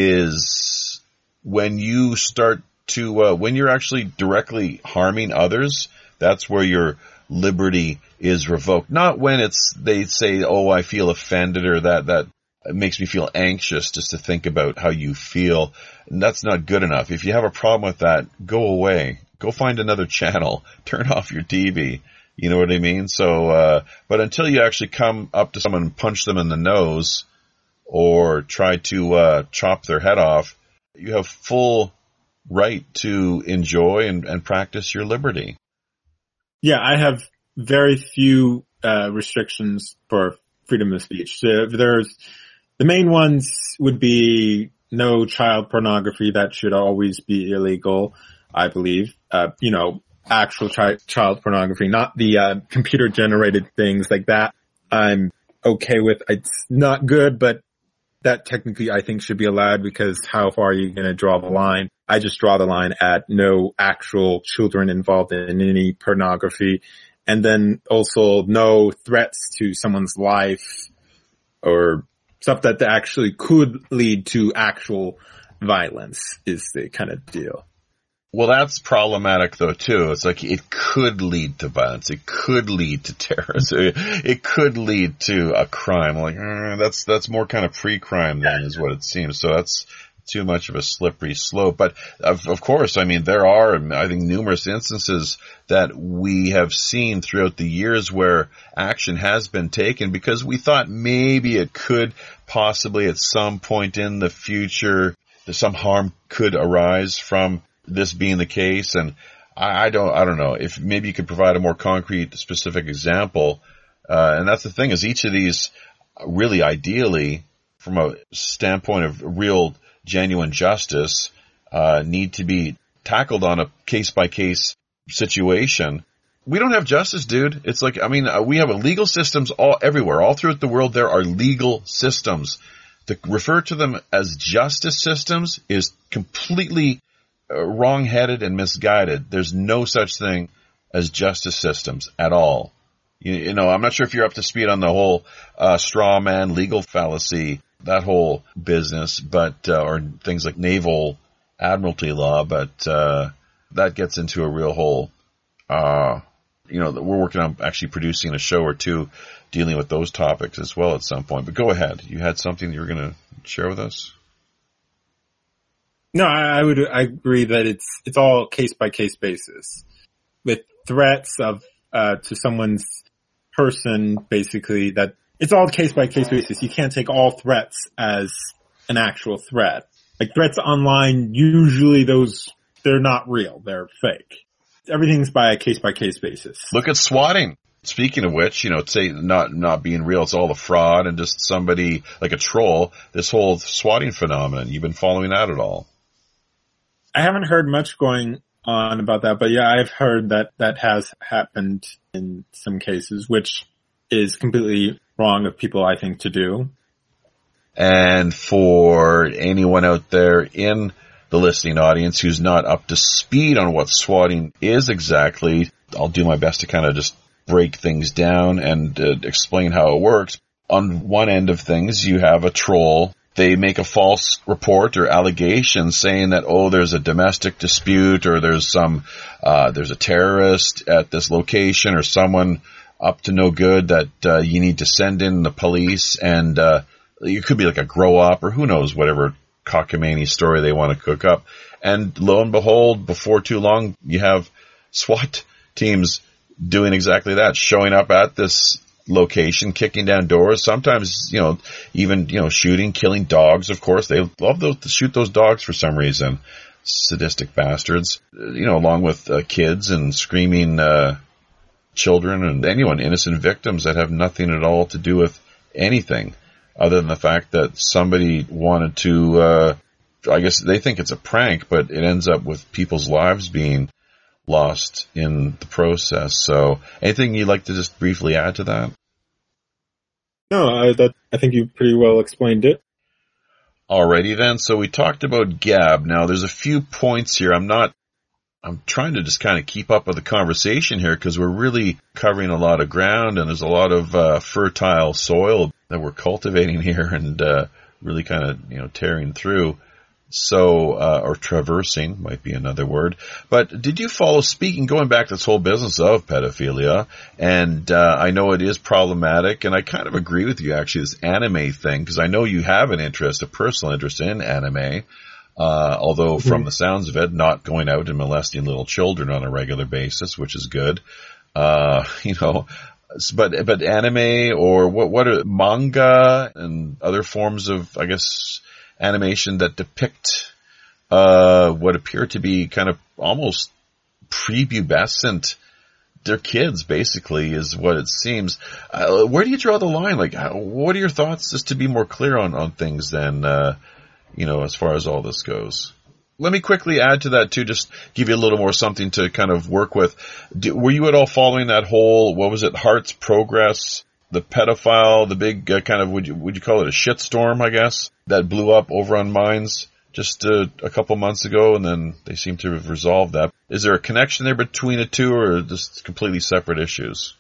is when you start to, when you're actually directly harming others, that's where your liberty is revoked. Not when they say, oh, I feel offended, or that it makes me feel anxious just to think about how you feel. And that's not good enough. If you have a problem with that, go away. Go find another channel. Turn off your TV. You know what I mean? So, but until you actually come up to someone and punch them in the nose or try to chop their head off, you have full right to enjoy and practice your liberty. Yeah, I have very few restrictions for freedom of speech. So the main ones would be no child pornography. That should always be illegal, I believe. Actual child pornography, not the computer generated things like that. I'm okay with. It's not good, but that technically I think should be allowed, because how far are you going to draw the line? I just draw the line at no actual children involved in any pornography. And then also no threats to someone's life or stuff that actually could lead to actual violence is the kind of deal. Well, that's problematic though too. It's like it could lead to violence. It could lead to terrorism. It could lead to a crime. Like that's more kind of pre-crime than is what it seems. So that's too much of a slippery slope. But of course, I mean, there are, I think, numerous instances that we have seen throughout the years where action has been taken because we thought maybe it could possibly at some point in the future, some harm could arise from this being the case. And I don't know if maybe you could provide a more concrete, specific example. And that's the thing, is each of these really ideally from a standpoint of real genuine justice, need to be tackled on a case by case situation. We don't have justice, dude. It's like, I mean, we have legal systems everywhere, all throughout the world. There are legal systems. To refer to them as justice systems is completely wrong-headed and misguided. There's no such thing as justice systems at all. You know, I'm not sure if you're up to speed on the whole straw man legal fallacy, that whole business, but or things like naval admiralty law, but that gets into a real whole. We're working on actually producing a show or two dealing with those topics as well at some point. But go ahead. You had something you were going to share with us? No, I agree that it's all case by case basis with threats of to someone's person, basically, that it's all case by case basis. You can't take all threats as an actual threat. Like threats online, usually they're not real. They're fake. everything's by a case basis. Look at swatting. Speaking of which, say not being real, it's all a fraud and just somebody like a troll. This whole swatting phenomenon, you've been following that at all? I haven't heard much going on about that, but yeah, I've heard that has happened in some cases, which is completely wrong of people, I think, to do. And for anyone out there in the listening audience who's not up to speed on what swatting is exactly, I'll do my best to kind of just break things down and explain how it works. On one end of things, you have a troll. They make a false report or allegation saying that, there's a domestic dispute or there's a terrorist at this location or someone up to no good that you need to send in the police, and it could be like a grow up or who knows, whatever cockamamie story they want to cook up. And lo and behold, before too long, you have SWAT teams doing exactly that, showing up at this location, kicking down doors, sometimes, even, shooting, killing dogs, of course. They love to shoot those dogs for some reason. Sadistic bastards, along with kids and screaming children and anyone, innocent victims that have nothing at all to do with anything other than the fact that somebody wanted to, I guess they think it's a prank, but it ends up with people's lives being lost in the process. So anything you'd like to just briefly add to that? No, I think you pretty well explained it. Alrighty then. So we talked about Gab. Now there's a few points here. I'm trying to just kind of keep up with the conversation here because we're really covering a lot of ground and there's a lot of fertile soil that we're cultivating here and really kind of, tearing through. So, or traversing might be another word. But did you follow, going back to this whole business of pedophilia, and I know it is problematic, and I kind of agree with you actually, this anime thing, because I know you have a personal interest in anime, although from the sounds of it, not going out and molesting little children on a regular basis, which is good. But anime or what are manga and other forms of, I guess, animation that depict what appear to be kind of almost prepubescent. They're kids, basically, is what it seems. Where do you draw the line? Like, what are your thoughts, just to be more clear on things than, as far as all this goes? Let me quickly add to that, too, just give you a little more something to kind of work with. Were you at all following that whole, Heart's Progress? The pedophile, the big kind of, would you call it a shitstorm, I guess, that blew up over on Minds just a couple months ago, and then they seem to have resolved that. Is there a connection there between the two, or just completely separate issues?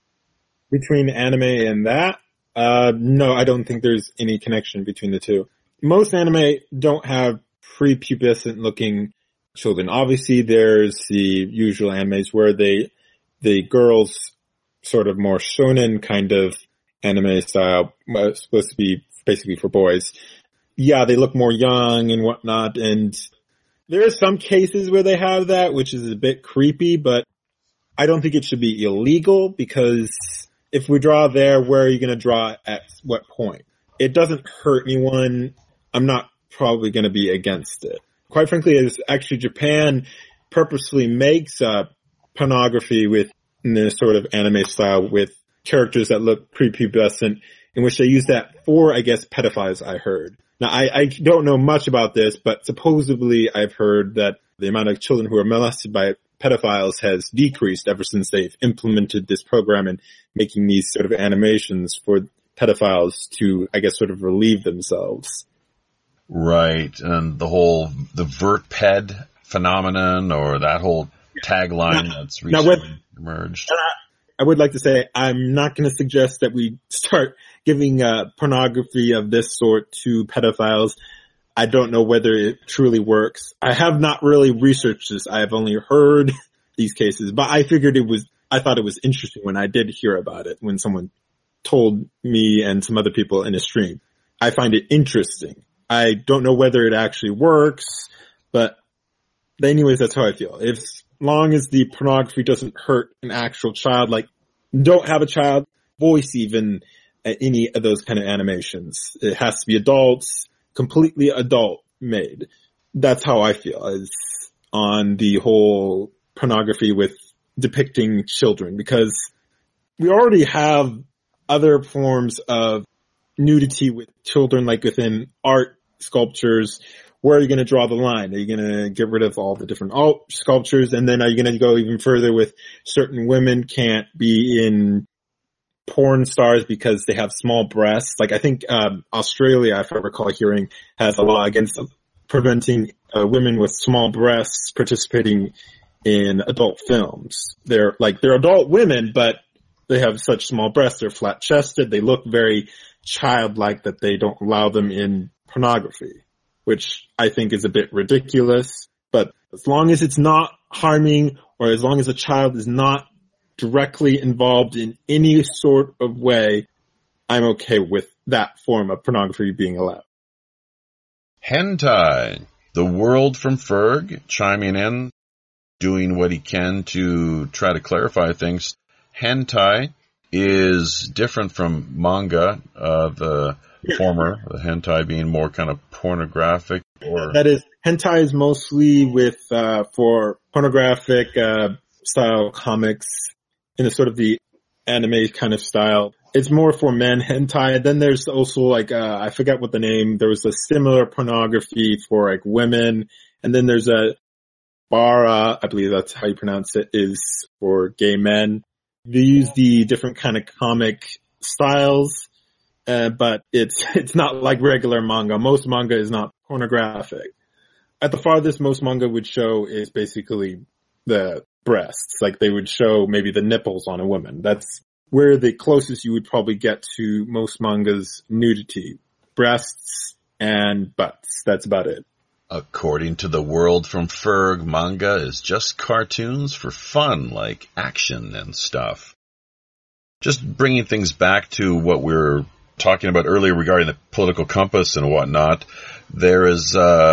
Between anime and that? No, I don't think there's any connection between the two. Most anime don't have prepubescent looking children. Obviously, there's the usual animes where the girls sort of more shonen kind of anime style, supposed to be basically for boys. Yeah, they look more young and whatnot, and there are some cases where they have that, which is a bit creepy, but I don't think it should be illegal, because if we draw there, where are you going to draw at what point? It doesn't hurt anyone. I'm not probably going to be against it. Quite frankly, it's actually Japan purposely makes pornography with in this sort of anime style with characters that look prepubescent, in which they use that for, I guess, pedophiles, I heard. Now, I don't know much about this, but supposedly I've heard that the amount of children who are molested by pedophiles has decreased ever since they've implemented this program and making these sort of animations for pedophiles to, I guess, sort of relieve themselves. Right. And the VertPed phenomenon, or that whole tagline that's recently emerged. I would like to say I'm not going to suggest that we start giving pornography of this sort to pedophiles. I don't know whether it truly works. I have not really researched this. I have only heard these cases, but I thought it was interesting when I did hear about it, when someone told me and some other people in a stream. I find it interesting. I don't know whether it actually works, but anyways, that's how I feel. As long as the pornography doesn't hurt an actual child, like don't have a child voice even any of those kind of animations. It has to be adults, completely adult made. That's how I feel, is on the whole pornography with depicting children, because we already have other forms of nudity with children, like within art sculptures. Where are you going to draw the line? Are you going to get rid of all the different alt sculptures? And then are you going to go even further with certain women can't be in porn stars because they have small breasts? Like, I think Australia, if I recall hearing, has a law against preventing women with small breasts participating in adult films. They're adult women, but they have such small breasts. They're flat chested. They look very childlike that they don't allow them in pornography, which I think is a bit ridiculous. But as long as it's not harming, or as long as a child is not directly involved in any sort of way, I'm okay with that form of pornography being allowed. Hentai. The World from Ferg chiming in, doing what he can to try to clarify things. Hentai is different from manga, the hentai being more kind of pornographic. Or that is, hentai is mostly with for pornographic style comics in a sort of the anime kind of style. It's more for men hentai. Then there's also like I forget what the name. There was a similar pornography for like women, and then there's a bara, I believe that's how you pronounce it, is for gay men. They use the different kind of comic styles, but it's not like regular manga. Most manga is not pornographic. At the farthest most manga would show is basically the breasts. Like they would show maybe the nipples on a woman. That's where the closest you would probably get to most manga's nudity. Breasts and butts. That's about it. According to The World from Ferg, manga is just cartoons for fun, like action and stuff. Just bringing things back to what we were talking about earlier regarding the political compass and whatnot, there is,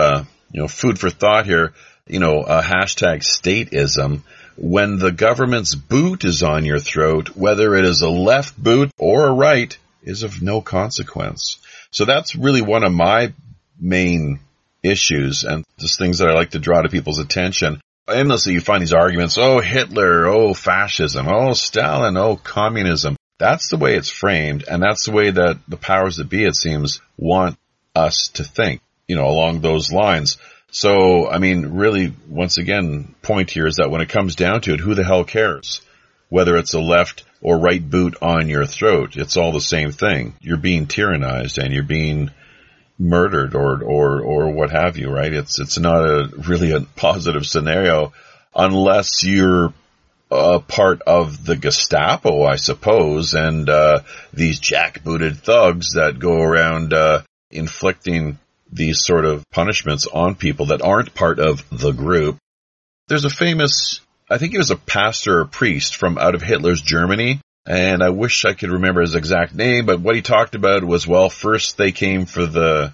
food for thought here, a hashtag stateism. When the government's boot is on your throat, whether it is a left boot or a right, is of no consequence. So that's really one of my main issues and just things that I like to draw to people's attention. Endlessly you find these arguments, oh Hitler, oh fascism, oh Stalin, oh communism. That's the way it's framed, and that's the way that the powers that be, it seems, want us to think, along those lines. So, I mean, really, once again, point here is that when it comes down to it, who the hell cares? Whether it's a left or right boot on your throat, it's all the same thing. You're being tyrannized and you're being murdered or what have you, right? It's not really a positive scenario unless you're part of the Gestapo, I suppose, and these jackbooted thugs that go around inflicting these sort of punishments on people that aren't part of the group. There's a famous, I think he was a pastor or priest from out of Hitler's Germany, and I wish I could remember his exact name, but what he talked about was, well, first they came for the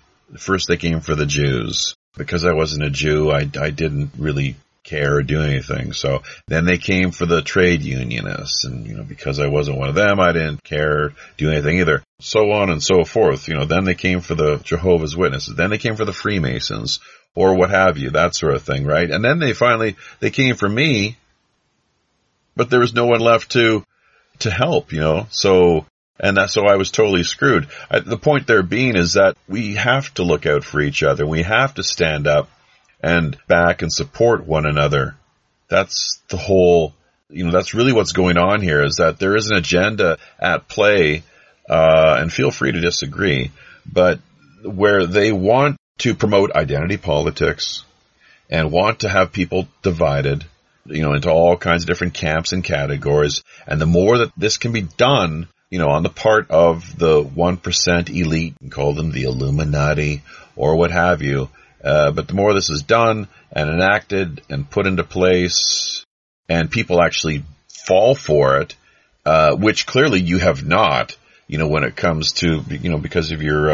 Jews. Because I wasn't a Jew, I didn't really care or do anything. So then they came for the trade unionists, and because I wasn't one of them, I didn't care, do anything either. So on and so forth. Then they came for the Jehovah's Witnesses. Then they came for the Freemasons, or what have you, that sort of thing, right? And then they came for me, but there was no one left to help, So I was totally screwed. The point there being is that we have to look out for each other. We have to stand up and back and support one another. That's the whole, that's really what's going on here, is that there is an agenda at play, and feel free to disagree, but where they want to promote identity politics and want to have people divided, into all kinds of different camps and categories. And the more that this can be done, on the part of the 1% elite, and call them the Illuminati or what have you, but the more this is done and enacted and put into place, and people actually fall for it, which clearly you have not, when it comes to, because of your,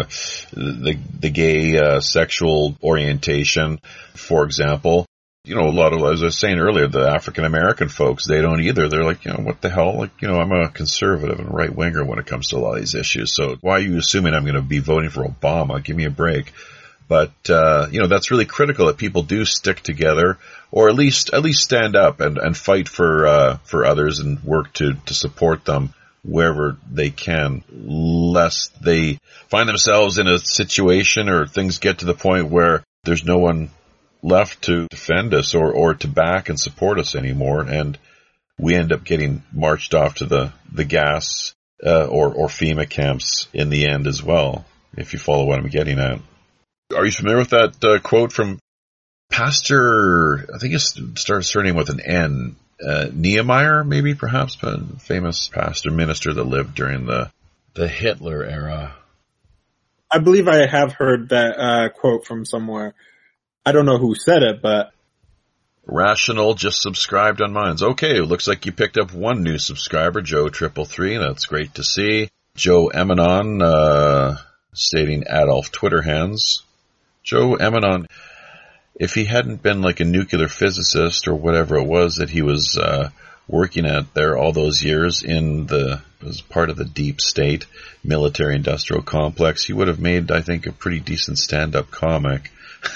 the gay, sexual orientation, for example. A lot of, as I was saying earlier, the African American folks, they don't either. They're like, what the hell? Like, I'm a conservative and right winger when it comes to a lot of these issues. So why are you assuming I'm going to be voting for Obama? Give me a break. But, that's really critical that people do stick together, or at least stand up and fight for others and work to support them wherever they can, lest they find themselves in a situation or things get to the point where there's no one left to defend us or to back and support us anymore. And we end up getting marched off to the gas, or FEMA camps in the end as well, if you follow what I'm getting at. Are you familiar with that quote from Pastor, I think it starts surname with an N, Nehemiah, maybe, perhaps, but famous pastor minister that lived during the Hitler era? I believe I have heard that quote from somewhere. I don't know who said it, but... Rational just subscribed on mine. Okay, it looks like you picked up one new subscriber, Joe333. That's great to see. Joe Emanon, stating Adolf Twitter hands. Joe Emanon, if he hadn't been like a nuclear physicist or whatever it was that he was working at there all those years as part of the deep state military-industrial complex, he would have made, I think, a pretty decent stand-up comic.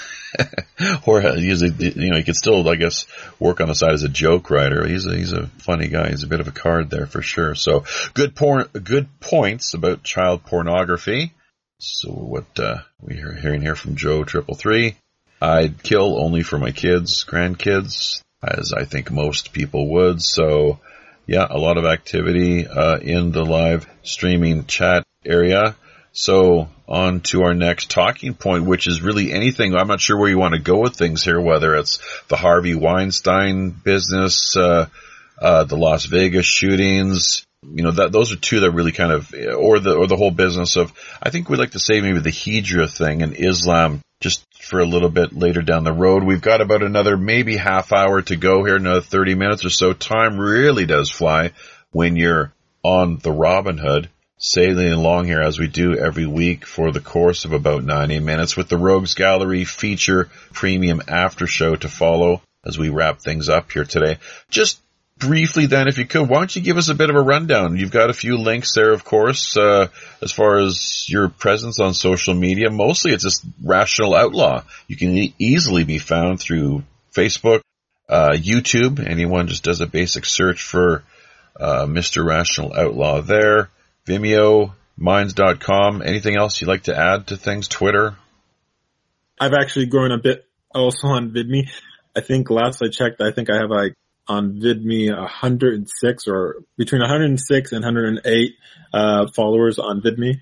Or he could still, I guess, work on the side as a joke writer. He's a funny guy. He's a bit of a card there for sure. So good points about child pornography. So what we're hearing here from Joe333. I'd kill only for my kids, grandkids, as I think most people would. So yeah, a lot of activity in the live streaming chat area. So on to our next talking point, which is really anything. I'm not sure where you want to go with things here, whether it's the Harvey Weinstein business, the Las Vegas shootings, those are two that really kind of, or the whole business of, I think we'd like to say maybe the Hijra thing and Islam just for a little bit later down the road. We've got about another maybe half hour to go here, another 30 minutes or so. Time really does fly when you're on the Robin Hood, sailing along here as we do every week for the course of about 90 minutes with the Rogues Gallery feature premium after show to follow as we wrap things up here today. Just briefly then, if you could, why don't you give us a bit of a rundown? You've got a few links there, of course, as far as your presence on social media. Mostly it's just Rational Outlaw. You can easily be found through Facebook, YouTube. Anyone just does a basic search for Mr. Rational Outlaw there. Vimeo, Minds.com. Anything else you'd like to add to things? Twitter? I've actually grown a bit also on VidMe. I think last I checked, I think I have on VidMe 106 or between 106 and 108 followers on VidMe.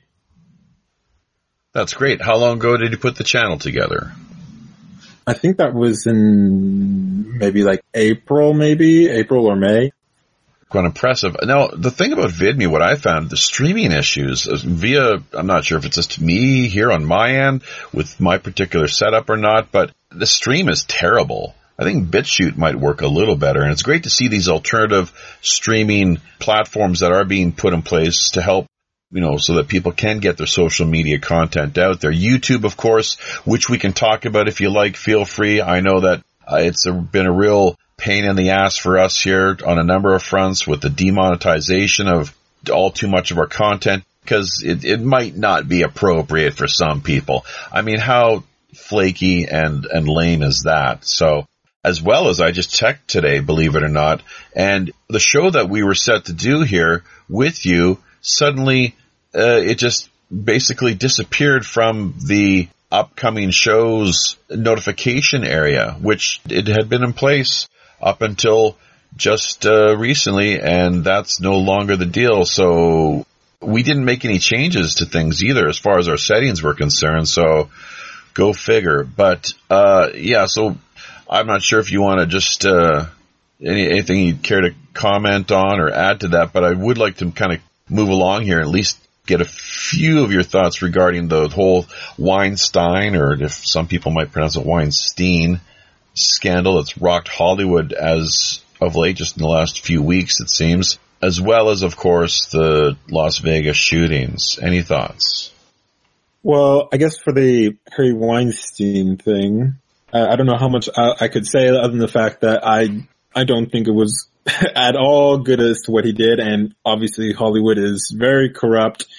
That's great. How long ago did you put the channel together? I think that was in maybe April or May. Quite impressive. Now, the thing about VidMe, what I found, the streaming issues I'm not sure if it's just me here on my end with my particular setup or not, but the stream is terrible. I think BitChute might work a little better, and it's great to see these alternative streaming platforms that are being put in place to help, so that people can get their social media content out there. YouTube, of course, which we can talk about if you like, feel free. I know that it's been a real pain in the ass for us here on a number of fronts with the demonetization of all too much of our content, because it might not be appropriate for some people. I mean, how flaky and lame is that? So, as well as I just checked today, believe it or not, and the show that we were set to do here with you, suddenly it just basically disappeared from the upcoming show's notification area, which it had been in place up until just recently, and that's no longer the deal. So we didn't make any changes to things either as far as our settings were concerned, so go figure. But so I'm not sure if you want to just anything you'd care to comment on or add to that, but I would like to kind of move along here and at least get a few of your thoughts regarding the whole Weinstein, or if some people might pronounce it Weinstein, scandal that's rocked Hollywood as of late, just in the last few weeks, it seems, as well as, of course, the Las Vegas shootings. Any thoughts? Well, I guess for the Harvey Weinstein thing, I don't know how much I could say other than the fact that I don't think it was at all good as to what he did, and obviously Hollywood is very corrupt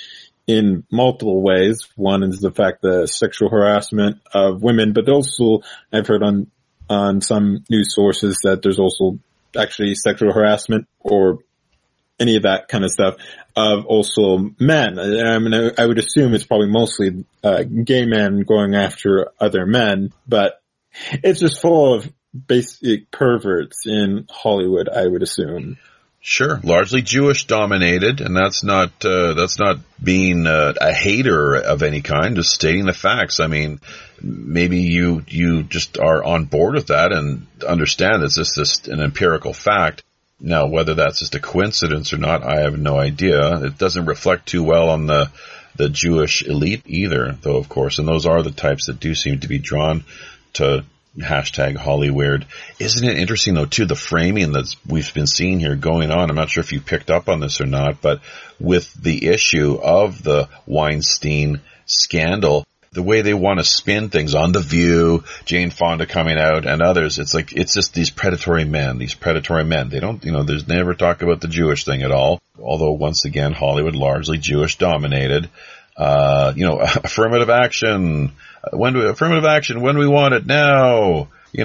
in multiple ways. One is the fact that sexual harassment of women, but also I've heard on some news sources that there's also actually sexual harassment or any of that kind of stuff of also men. I mean, I would assume it's probably mostly gay men going after other men, but it's just full of basic perverts in Hollywood, I would assume. Sure, largely Jewish dominated, and that's not being a hater of any kind, just stating the facts. I mean, maybe you just are on board with that and understand it's just an empirical fact. Now, whether that's just a coincidence or not, I have no idea. It doesn't reflect too well on the Jewish elite either, though, of course, and those are the types that do seem to be drawn to hashtag Hollyweird. Isn't it interesting, though, too, the framing that we've been seeing here going on? I'm not sure if you picked up on this or not, but with the issue of the Weinstein scandal, the way they want to spin things on The View, Jane Fonda coming out, and others, it's like, it's just these predatory men. They don't, there's never talk about the Jewish thing at all. Although, once again, Hollywood largely Jewish dominated. Affirmative action. When do we want it now?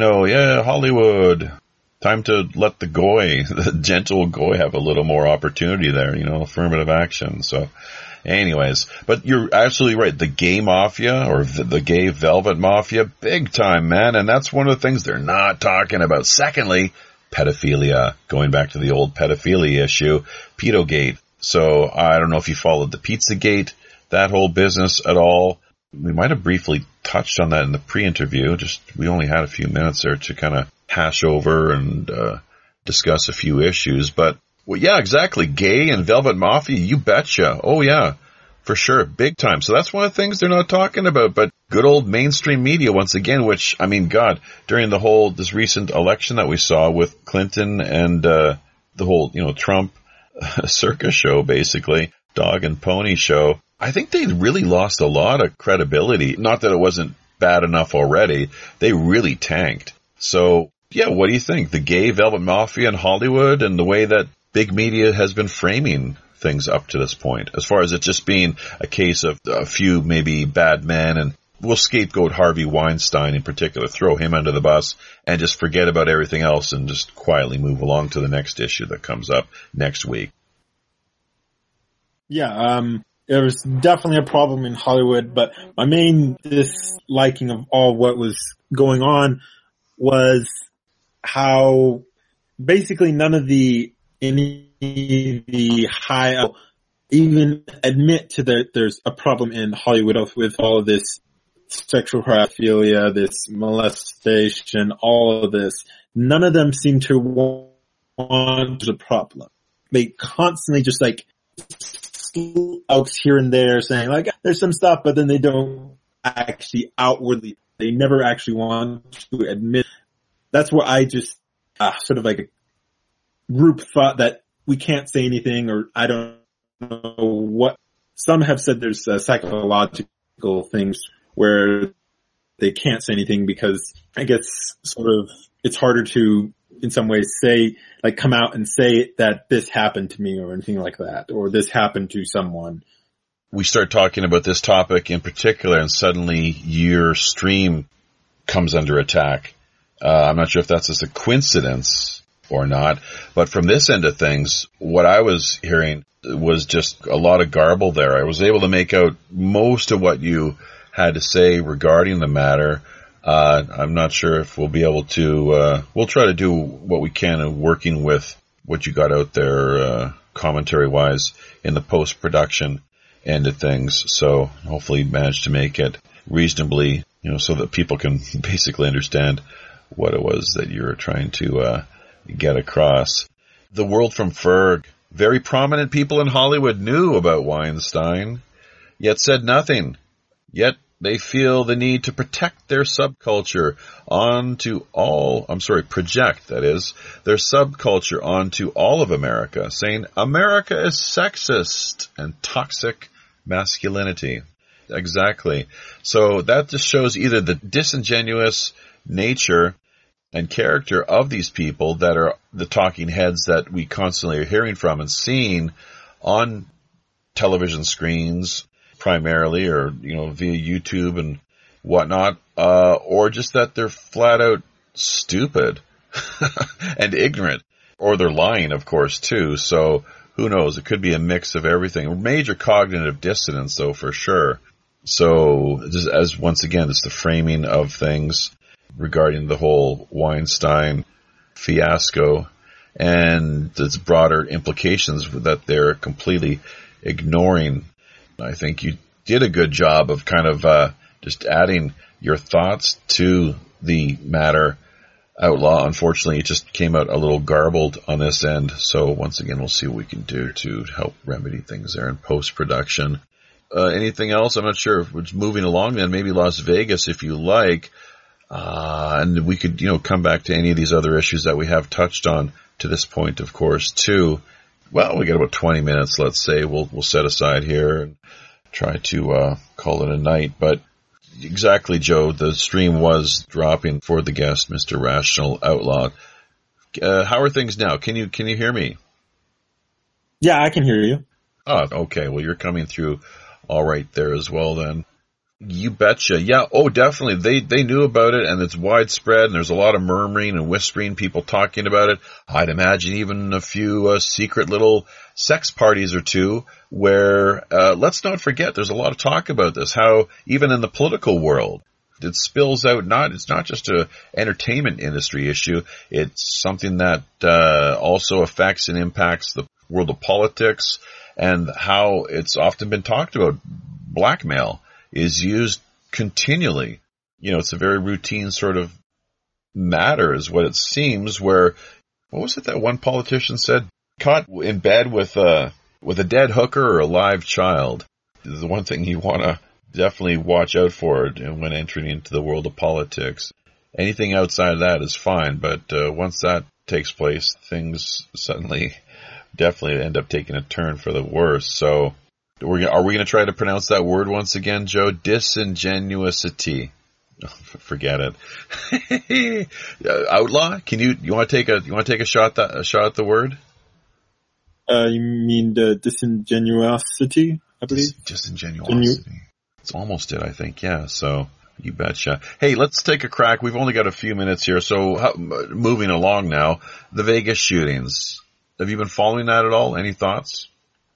Hollywood. Time to let the gentle goy have a little more opportunity there, affirmative action. So, anyways, but you're absolutely right. The gay mafia, or the gay velvet mafia, big time, man. And that's one of the things they're not talking about. Secondly, pedophilia. Going back to the old pedophilia issue, Pedogate. So I don't know if you followed the Pizzagate, that whole business at all. We might have briefly touched on that in the pre-interview. We only had a few minutes there to kind of hash over and discuss a few issues. But, well, yeah, exactly. Gay and Velvet Mafia, you betcha. Oh, yeah, for sure. Big time. So that's one of the things they're not talking about. But good old mainstream media, once again, which, I mean, God, during this recent election that we saw with Clinton and the whole, Trump circus show, basically, dog and pony show, I think they really lost a lot of credibility. Not that it wasn't bad enough already. They really tanked. So, yeah, what do you think? The gay Velvet Mafia in Hollywood and the way that big media has been framing things up to this point, as far as it just being a case of a few maybe bad men, and we'll scapegoat Harvey Weinstein in particular, throw him under the bus and just forget about everything else and just quietly move along to the next issue that comes up next week. Yeah, there was definitely a problem in Hollywood, but my main disliking of all what was going on was how basically none of the high even admit to that there's a problem in Hollywood with all of this sexual harassment, this molestation, all of this. None of them seem to want the problem. They constantly just out here and there saying there's some stuff, but then they don't actually outwardly, they never actually want to admit. That's where I just sort of a group thought that we can't say anything, or I don't know what. Some have said there's psychological things where they can't say anything because I guess sort of it's harder to in some ways say, come out and say that this happened to me or anything like that, or this happened to someone. We start talking about this topic in particular and suddenly your stream comes under attack. I'm not sure if that's just a coincidence or not, but from this end of things, what I was hearing was just a lot of garble there. I was able to make out most of what you had to say regarding the matter. I'm not sure if we'll be able to, we'll try to do what we can in working with what you got out there, commentary-wise in the post-production end of things. So hopefully manage to make it reasonably, so that people can basically understand what it was that you're trying to, get across. The World from Ferg. Very prominent people in Hollywood knew about Weinstein, yet said nothing. Yet they feel the need to protect their subculture project, that is, their subculture onto all of America, saying America is sexist and toxic masculinity. Exactly. So that just shows either the disingenuous nature and character of these people that are the talking heads that we constantly are hearing from and seeing on television screens primarily, or, via YouTube and whatnot, or just that they're flat out stupid and ignorant, or they're lying, of course, too. So who knows? It could be a mix of everything. Major cognitive dissonance, though, for sure. So just as once again, it's the framing of things regarding the whole Weinstein fiasco and its broader implications that they're completely ignoring. I think you did a good job of kind of just adding your thoughts to the matter, Outlaw. Unfortunately, it just came out a little garbled on this end. So once again, we'll see what we can do to help remedy things there in post-production. Anything else? I'm not sure if it's moving along then. Maybe Las Vegas, if you like. And we could, come back to any of these other issues that we have touched on to this point, of course, too. Well, we got about 20 minutes, let's say. We'll set aside here and try to call it a night. But exactly, Joe, the stream was dropping for the guest, Mr. Rational Outlaw. How are things now? Can you hear me? Yeah, I can hear you. Oh, okay. Well, you're coming through all right there as well then. You betcha. Yeah. Oh, definitely. They knew about it, and it's widespread, and there's a lot of murmuring and whispering, people talking about it. I'd imagine even a few secret little sex parties or two where, let's not forget, there's a lot of talk about this, how even in the political world, it spills out. It's not just a entertainment industry issue. It's something that also affects and impacts the world of politics, and how it's often been talked about. Blackmail is used continually. It's a very routine sort of matter is what it seems, where, what was it that one politician said? Caught in bed with a dead hooker or a live child. This is the one thing you want to definitely watch out for when entering into the world of politics. Anything outside of that is fine, but once that takes place, things suddenly definitely end up taking a turn for the worse. So are we going to try to pronounce that word once again, Joe? Disingenuosity. Oh, forget it. Outlaw, you want to take a shot at the word? You mean the disingenuosity, I believe? Disingenuosity. It's almost it, I think. Yeah. So you betcha. Hey, let's take a crack. We've only got a few minutes here. So moving along now, the Vegas shootings. Have you been following that at all? Any thoughts?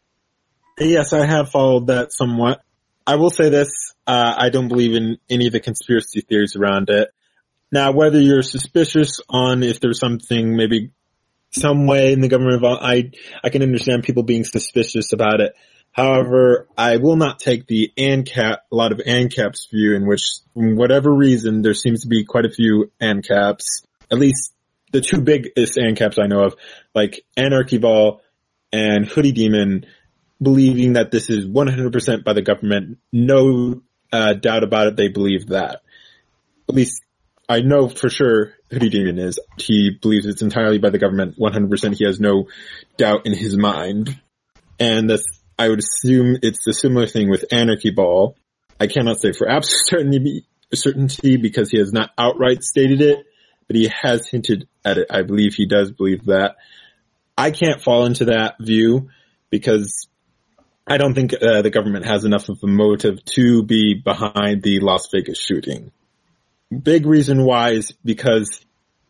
Yes, I have followed that somewhat. I will say this, I don't believe in any of the conspiracy theories around it. Now, whether you're suspicious on if there's something, maybe some way in the government, I can understand people being suspicious about it. However, I will not take the a lot of ANCAP's view, in which, for whatever reason, there seems to be quite a few ANCAPs, at least the two biggest ANCAPs I know of, like Anarchy Ball and Hoodie Demon, believing that this is 100% by the government. No doubt about it, they believe that. At least I know for sure Hoodie Demon is. He believes it's entirely by the government, 100%. He has no doubt in his mind. And I would assume it's a similar thing with Anarchy Ball. I cannot say for absolute certainty because he has not outright stated it, but he has hinted at it. I believe he does believe that. I can't fall into that view because I don't think the government has enough of a motive to be behind the Las Vegas shooting. Big reason why is because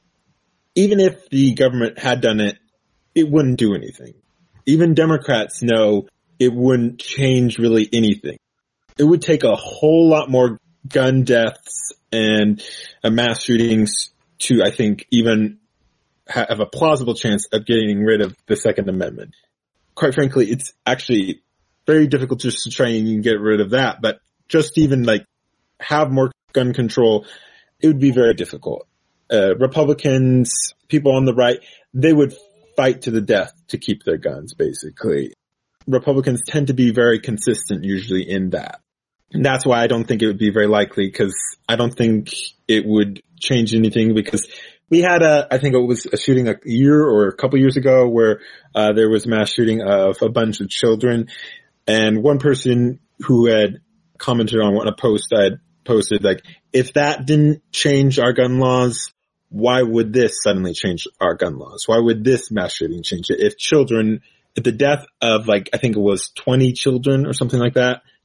even if the government had done it, it wouldn't do anything. Even Democrats know it wouldn't change really anything. It would take a whole lot more gun deaths and mass shootings to, I think, even have a plausible chance of getting rid of the Second Amendment. Quite frankly, it's actually very difficult just to try and get rid of that, but just even have more gun control, it would be very difficult. Republicans, people on the right, they would fight to the death to keep their guns, basically. Republicans tend to be very consistent usually in that. And that's why I don't think it would be very likely, because I don't think it would change anything, because we had I think it was a shooting a year or a couple years ago where there was mass shooting of a bunch of children. And one person who had commented on a post I had posted, if that didn't change our gun laws, why would this suddenly change our gun laws? Why would this mass shooting change it? If the death of I think it was 20 children or something like that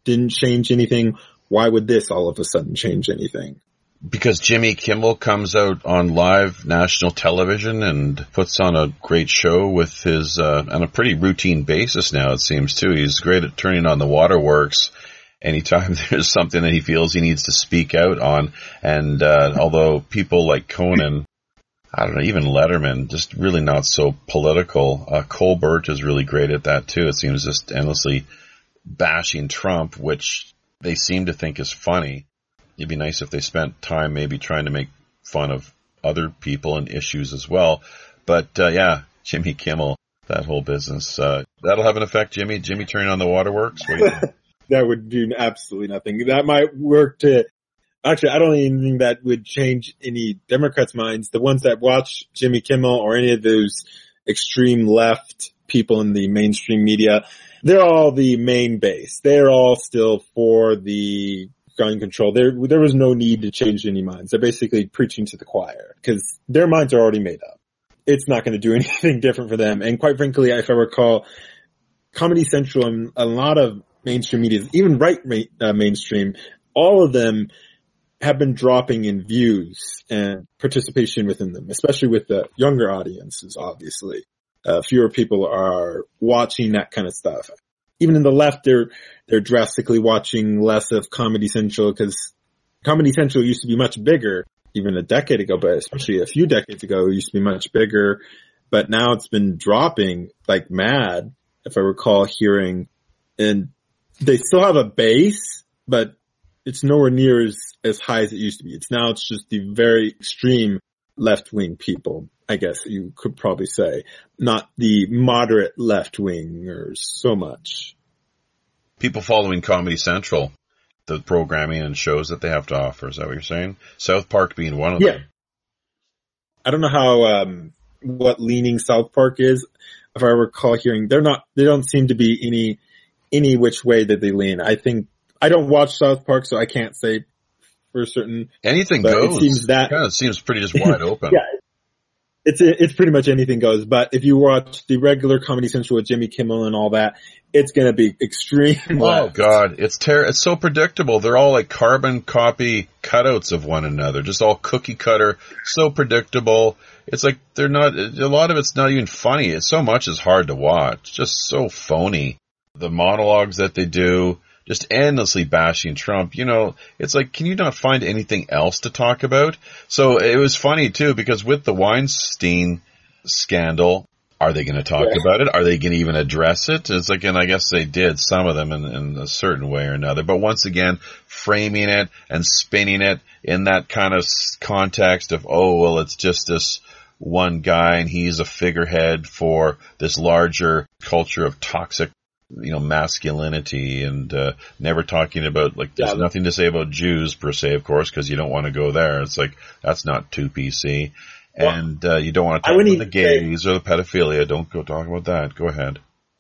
didn't change anything. Why would this all of a sudden change anything? Because Jimmy Kimmel comes out on live national television and puts on a great show with his, on a pretty routine basis now, it seems too. He's great at turning on the waterworks anytime there's something that he feels he needs to speak out on. And, although people like Conan, I don't know, even Letterman, just really not so political. Colbert is really great at that too. It seems just endlessly bashing Trump, which they seem to think is funny. It'd be nice if they spent time maybe trying to make fun of other people and issues as well. But, yeah, Jimmy Kimmel, that whole business, that'll have an effect, Jimmy turning on the waterworks. That would do absolutely nothing. That might work to, actually, I don't even think that would change any Democrats' minds. The ones that watch Jimmy Kimmel or any of those extreme left people in the mainstream media, they're all the main base. They're all still for the gun control. There was no need to change any minds. They're basically preaching to the choir because their minds are already made up. It's not going to do anything different for them. And quite frankly, if I recall, Comedy Central and a lot of mainstream media, even mainstream, all of them have been dropping in views and participation within them, especially with the younger audiences, obviously. Fewer people are watching that kind of stuff. Even in the left, they're drastically watching less of Comedy Central because Comedy Central used to be much bigger even a decade ago, but especially a few decades ago, it used to be much bigger. But now it's been dropping like mad, if I recall hearing. And they still have a base, but it's nowhere near as high as it used to be. It's just the very extreme left-wing people, I guess you could probably say, not the moderate left-wingers so much. People following Comedy Central, the programming and shows that they have to offer, is that what you're saying? South Park being one of them. I don't know how, what leaning South Park is. If I recall hearing, they don't seem to be any which way that they lean. I don't watch South Park, so I can't say for certain. Anything goes. It seems pretty just wide open. Yeah. It's pretty much anything goes, but if you watch the regular Comedy Central with Jimmy Kimmel and all that, it's gonna be extreme. Oh God, it's so predictable. They're all like carbon copy cutouts of one another, just all cookie cutter, so predictable. It's like a lot of it's not even funny. It's so much is hard to watch, just so phony. The monologues that they do, just endlessly bashing Trump. It's like, can you not find anything else to talk about? So it was funny too, because with the Weinstein scandal, are they going to talk about it? Are they going to even address it? It's like, and I guess they did, some of them in a certain way or another. But once again, framing it and spinning it in that kind of context of, oh, well, it's just this one guy and he's a figurehead for this larger culture of toxic masculinity, and never talking about, like, there's nothing to say about Jews per se, of course, because you don't want to go there. It's like, that's not too PC. Well, and you don't want to talk about the gays or the pedophilia. Don't go talk about that. Go ahead.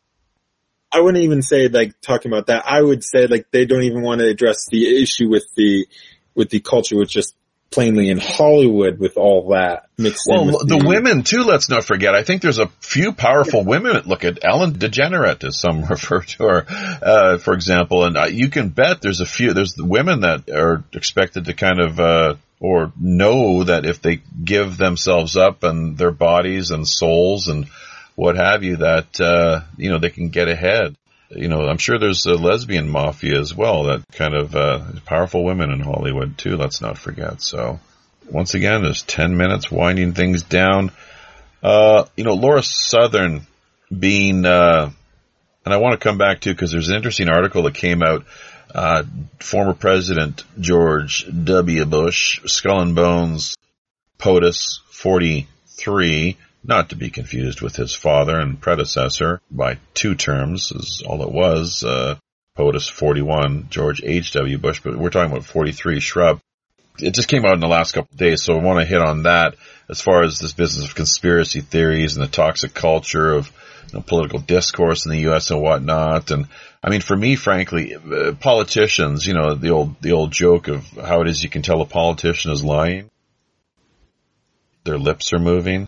I wouldn't even say, like, talking about that. I would say, like, they don't even want to address the issue with the culture, which just plainly in Hollywood with all that mixed in. Well, the women too, let's not forget. I think there's a few powerful women. Look at Ellen DeGeneres, as some refer to her, for example. And you can bet there's the women that are expected to kind of, or know that if they give themselves up and their bodies and souls and what have you, that, they can get ahead. I'm sure there's a lesbian mafia as well, that kind of powerful women in Hollywood too, let's not forget. So once again, there's 10 minutes winding things down. Laura Southern being, and I want to come back to, because there's an interesting article that came out, former President George W. Bush, Skull and Bones, POTUS 43, not to be confused with his father and predecessor by 2 terms, is all it was. POTUS 41, George H.W. Bush, but we're talking about 43, Shrub. It just came out in the last couple of days, so I want to hit on that as far as this business of conspiracy theories and the toxic culture of political discourse in the U.S. and whatnot. And I mean, for me, frankly, politicians, the old joke of how it is you can tell a politician is lying. Their lips are moving.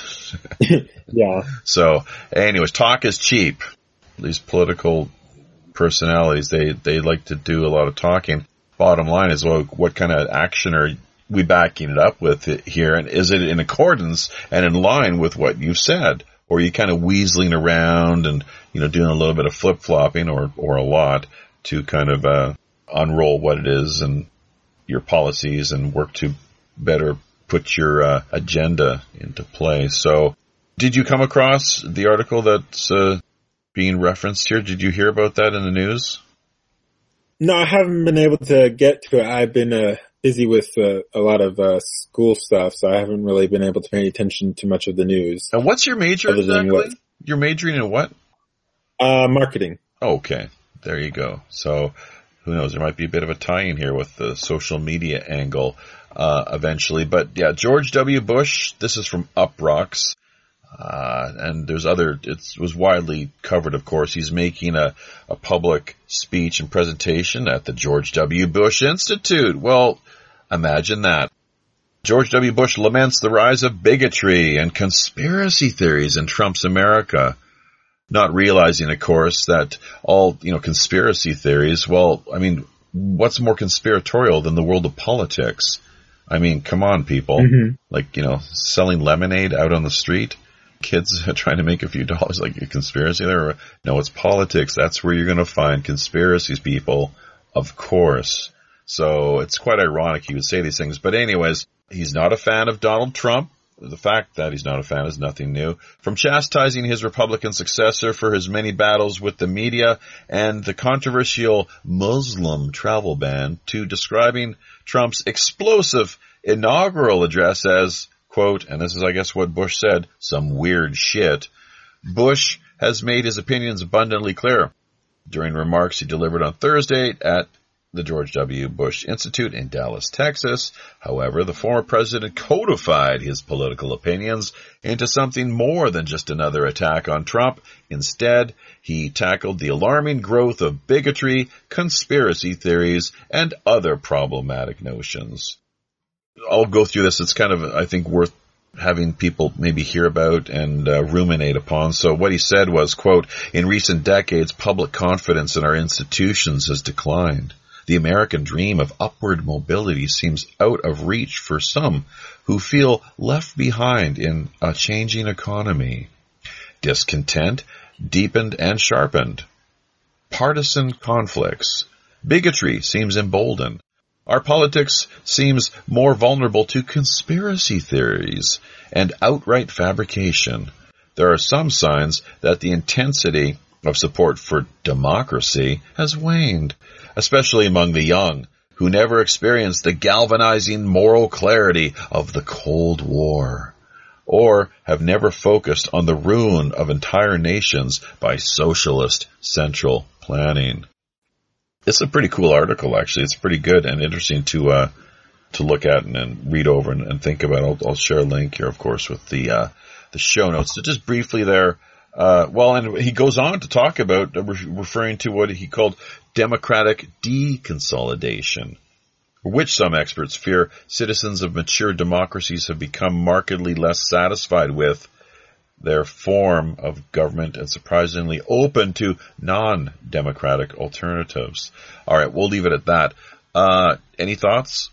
Yeah. So, anyways, talk is cheap. These political personalities. They like to do a lot of talking. Bottom line is, well, what kind of action are we backing it up with here? And is it in accordance and in line with what you said? Or are you kind of weaseling around and, doing a little bit of flip-flopping or a lot to kind of unroll what it is and your policies and work to better put your agenda into play? So did you come across the article that's being referenced here? Did you hear about that in the news? No, I haven't been able to get to it. I've been busy with a lot of school stuff, so I haven't really been able to pay attention to much of the news. And what's your major exactly? You're majoring in what? Marketing. Okay, there you go. So who knows? There might be a bit of a tie-in here with the social media angle eventually. But yeah, George W. Bush, this is from Uproxx. And there's it was widely covered, of course. He's making a public speech and presentation at the George W. Bush Institute. Well, imagine that. George W. Bush laments the rise of bigotry and conspiracy theories in Trump's America. Not realizing, of course, that all, conspiracy theories, well, I mean, what's more conspiratorial than the world of politics? I mean, come on, people. Mm-hmm. Like, selling lemonade out on the street. Kids trying to make a few dollars, like a conspiracy there. No, it's politics. That's where you're going to find conspiracies, people, of course. So it's quite ironic he would say these things. But anyways, he's not a fan of Donald Trump. The fact that he's not a fan is nothing new. From chastising his Republican successor for his many battles with the media and the controversial Muslim travel ban to describing Trump's explosive inaugural address as, quote, and this is, I guess, what Bush said, some weird shit. Bush has made his opinions abundantly clear during remarks he delivered on Thursday at the George W. Bush Institute in Dallas, Texas. However, the former president codified his political opinions into something more than just another attack on Trump. Instead, he tackled the alarming growth of bigotry, conspiracy theories, and other problematic notions. I'll go through this. It's kind of, I think, worth having people maybe hear about and ruminate upon. So what he said was, quote, in recent decades, public confidence in our institutions has declined. The American dream of upward mobility seems out of reach for some who feel left behind in a changing economy. Discontent deepened and sharpened. Partisan conflicts. Bigotry seems emboldened. Our politics seems more vulnerable to conspiracy theories and outright fabrication. There are some signs that the intensity of support for democracy has waned, especially among the young, who never experienced the galvanizing moral clarity of the Cold War, or have never focused on the ruin of entire nations by socialist central planning. It's a pretty cool article, actually. It's pretty good and interesting to look at and read over and think about. I'll share a link here, of course, with the show notes. So just briefly there, and he goes on to talk about referring to what he called democratic deconsolidation, which some experts fear citizens of mature democracies have become markedly less satisfied with their form of government and surprisingly open to non-democratic alternatives. All right, we'll leave it at that. Any thoughts?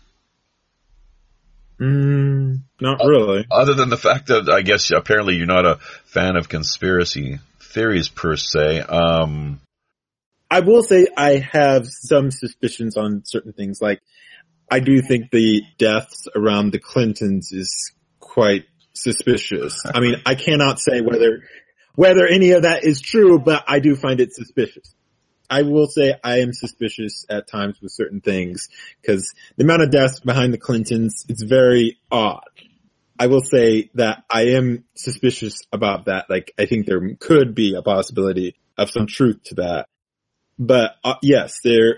Not really. Other than the fact that I guess apparently you're not a fan of conspiracy theories per se. I will say I have some suspicions on certain things. Like, I do think the deaths around the Clintons is quite suspicious. I mean, I cannot say whether any of that is true, but I do find it suspicious. I will say I am suspicious at times with certain things because the amount of deaths behind the Clintons, it's very odd. I will say that I am suspicious about that. Like, I think there could be a possibility of some truth to that. But yes,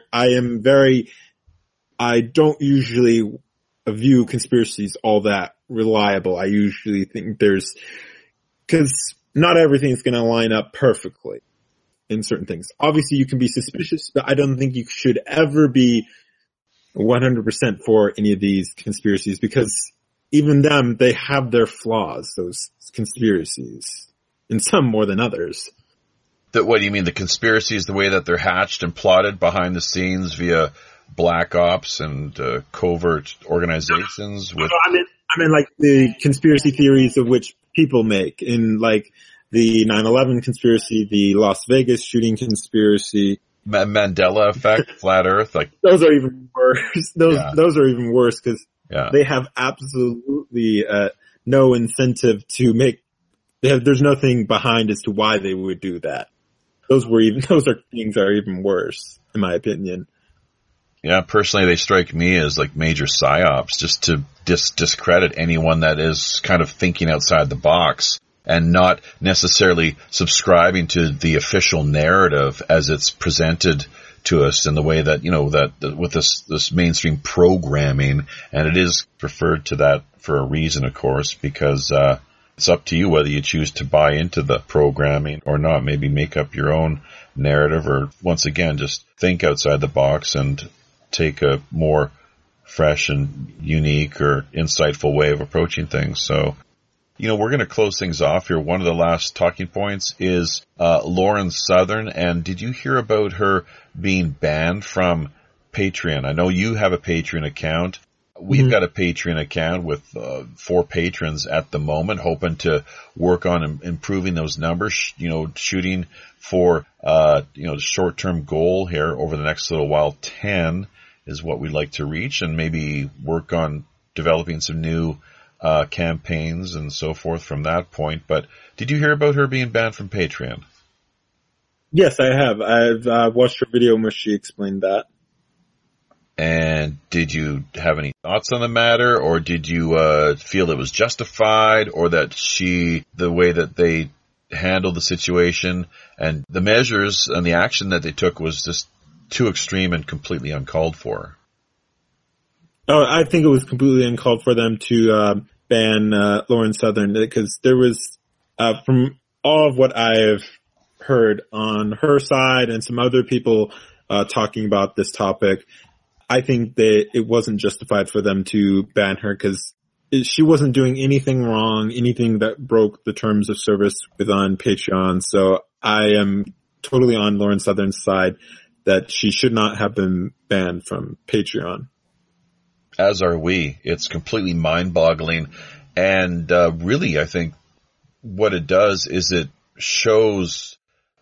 I don't usually view conspiracies all that reliable. I usually think because not everything's going to line up perfectly in certain things. Obviously you can be suspicious, but I don't think you should ever be 100% for any of these conspiracies because even them, they have their flaws, those conspiracies, and some more than others. What do you mean? The conspiracies, the way that they're hatched and plotted behind the scenes via black ops and covert organizations? I mean, like the conspiracy theories of which people make, in like the 9/11 conspiracy, the Las Vegas shooting conspiracy, Mandela effect, flat Earth, like those are even worse. Those are even worse because they have absolutely no incentive to make. There's nothing behind as to why they would do that. Those things are even worse, in my opinion. Yeah, personally, they strike me as like major psyops, just to discredit anyone that is kind of thinking outside the box and not necessarily subscribing to the official narrative as it's presented to us in the way that, that with this mainstream programming, and it is referred to that for a reason, of course, because it's up to you whether you choose to buy into the programming or not. Maybe make up your own narrative, or once again, just think outside the box and take a more fresh and unique or insightful way of approaching things. So, we're going to close things off here. One of the last talking points is Lauren Southern. And did you hear about her being banned from Patreon? I know you have a Patreon account. We've got a Patreon account with 4 patrons at the moment, hoping to work on improving those numbers, shooting for, the short-term goal here over the next little while. 10 is what we'd like to reach, and maybe work on developing some new campaigns and so forth from that point. But did you hear about her being banned from Patreon? Yes, I have. I've watched her video where she explained that. And did you have any thoughts on the matter, or did you feel it was justified, or that the way that they handled the situation and the measures and the action that they took was just too extreme and completely uncalled for? Oh, I think it was completely uncalled for them to ban Lauren Southern, because there was, from all of what I've heard on her side and some other people talking about this topic, I think that it wasn't justified for them to ban her, because she wasn't doing anything wrong, anything that broke the terms of service within Patreon. So I am totally on Lauren Southern's side that she should not have been banned from Patreon. As are we. It's completely mind-boggling. And really, I think what it does is it shows,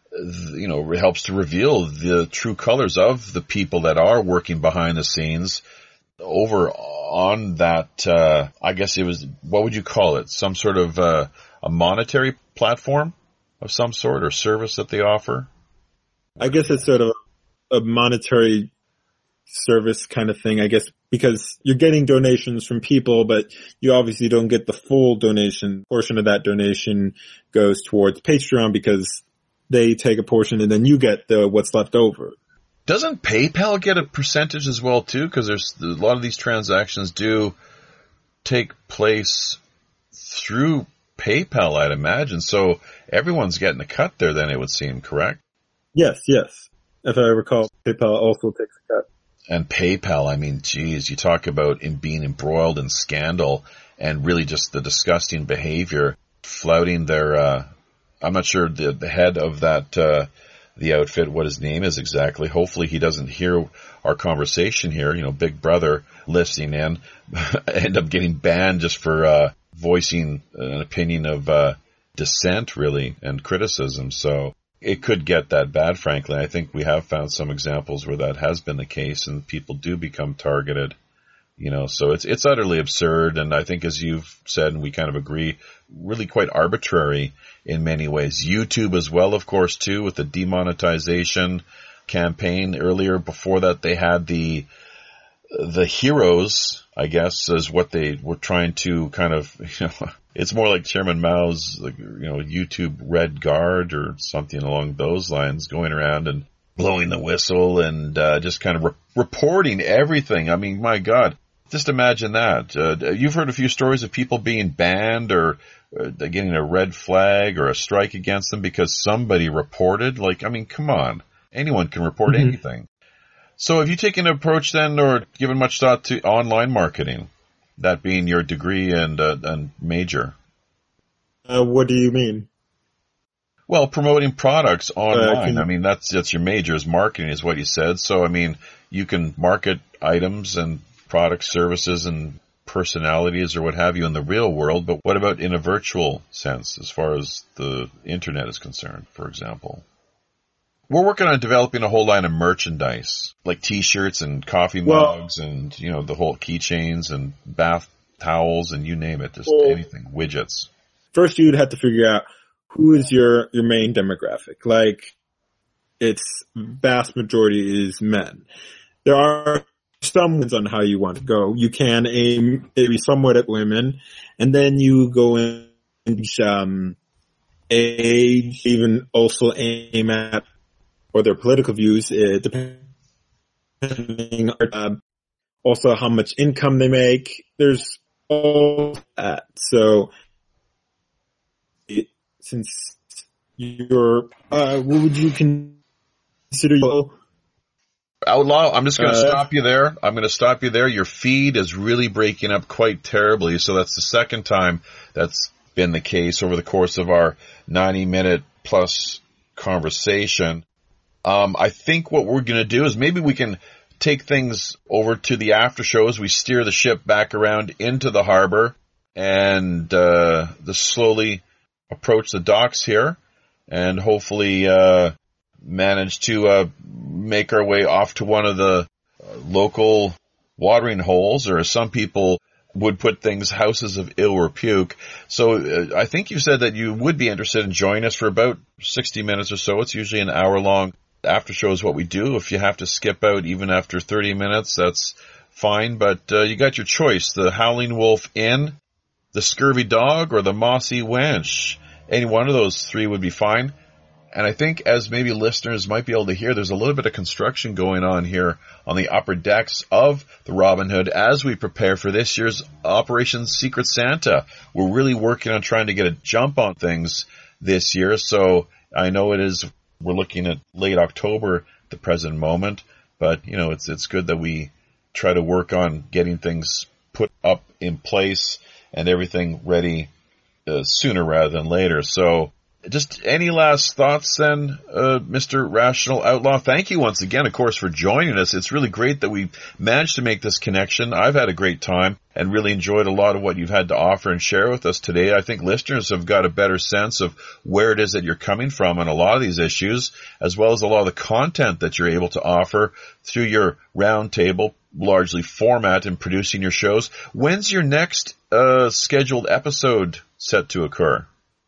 it helps to reveal the true colors of the people that are working behind the scenes over on that, I guess it was, what would you call it? Some sort of a monetary platform of some sort, or service that they offer? I guess it's sort of a monetary service kind of thing, I guess, because you're getting donations from people, but you obviously don't get the full donation. Portion of that donation goes towards Patreon because they take a portion and then you get what's left over. Doesn't PayPal get a percentage as well too? Because there's a lot of these transactions do take place through PayPal, I'd imagine. So everyone's getting a cut there then, it would seem, correct? Yes. If I recall, PayPal also takes a cut. And PayPal, I mean, geez, you talk about being embroiled in scandal and really just the disgusting behavior, flouting their, I'm not sure the head of that, the outfit, what his name is exactly. Hopefully he doesn't hear our conversation here, Big Brother listening in, end up getting banned just for, voicing an opinion of, dissent really and criticism. So it could get that bad, frankly. I think we have found some examples where that has been the case and people do become targeted, so it's utterly absurd. And I think, as you've said, and we kind of agree, really quite arbitrary in many ways. YouTube as well, of course, too, with the demonetization campaign earlier. Before that, they had the heroes, I guess, is what they were trying to kind of, it's more like Chairman Mao's, YouTube Red Guard or something along those lines, going around and blowing the whistle and just kind of reporting everything. I mean, my God, just imagine that. You've heard a few stories of people being banned or getting a red flag or a strike against them because somebody reported. Come on. Anyone can report anything. So have you taken an approach then, or given much thought to online marketing, that being your degree and major? What do you mean? Well, promoting products online. I mean, that's your major is marketing is what you said. So, I mean, you can market items and products, services, and personalities or what have you in the real world. But what about in a virtual sense as far as the internet is concerned, for example? We're working on developing a whole line of merchandise, like T-shirts and coffee mugs and, you know, the whole keychains and bath towels and you name it, just anything, widgets. First, you'd have to figure out who is your main demographic. Like, its vast majority is men. There are some ones on how you want to go. You can aim maybe somewhat at women, and then you go in age, even also aim at or their political views, depending on also how much income they make. There's all that. So, since you're, what would you consider your Outlaw, I'm just going to stop you there. I'm going to stop you there. Your feed is really breaking up quite terribly. So that's the second time that's been the case over the course of our 90-minute plus conversation. I think what we're going to do is maybe we can take things over to the after show as we steer the ship back around into the harbor and slowly approach the docks here and hopefully manage to make our way off to one of the local watering holes, or as some people would put things, houses of ill repute. So I think you said that you would be interested in joining us for about 60 minutes or so. It's usually an hour long. After show is what we do. If you have to skip out even after 30 minutes, that's fine. But you got your choice. The Howling Wolf Inn, the Scurvy Dog, or the Mossy Wench. Any one of those three would be fine. And I think, as maybe listeners might be able to hear, there's a little bit of construction going on here on the upper decks of the Robin Hood as we prepare for this year's Operation Secret Santa. We're really working on trying to get a jump on things this year. So I know we're looking at late October at the present moment, but you know, it's good that we try to work on getting things put up in place and everything ready sooner rather than later. So, just any last thoughts then, Mr. Rational Outlaw? Thank you once again, of course, for joining us. It's really great that we managed to make this connection. I've had a great time and really enjoyed a lot of what you've had to offer and share with us today. I think listeners have got a better sense of where it is that you're coming from on a lot of these issues, as well as a lot of the content that you're able to offer through your roundtable, largely format in producing your shows. When's your next scheduled episode set to occur?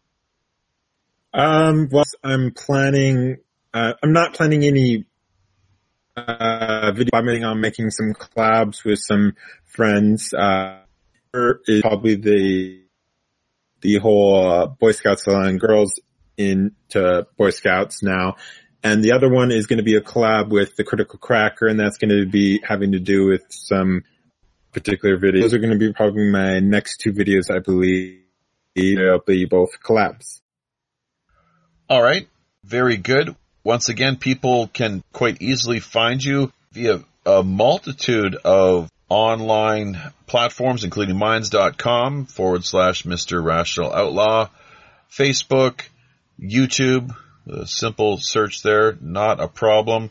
Well, I'm planning, I'm not planning any, video. I'm planning on making some collabs with some friends. Is probably the whole, Boy Scouts and girls into Boy Scouts now. And the other one is going to be a collab with the Critical Cracker, and that's going to be having to do with some particular videos. Those are going to be probably my next two videos, I believe. They'll be both collabs. All right. Very good. Once again, people can quite easily find you via a multitude of online platforms, including minds.com / Mr. Rational Outlaw, Facebook, YouTube, a simple search there, not a problem,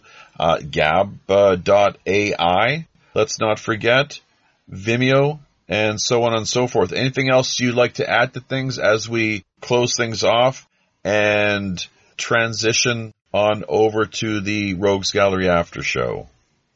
gab.ai, let's not forget, Vimeo, and so on and so forth. Anything else you'd like to add to things as we close things off and transition on over to the Rogues Gallery after show?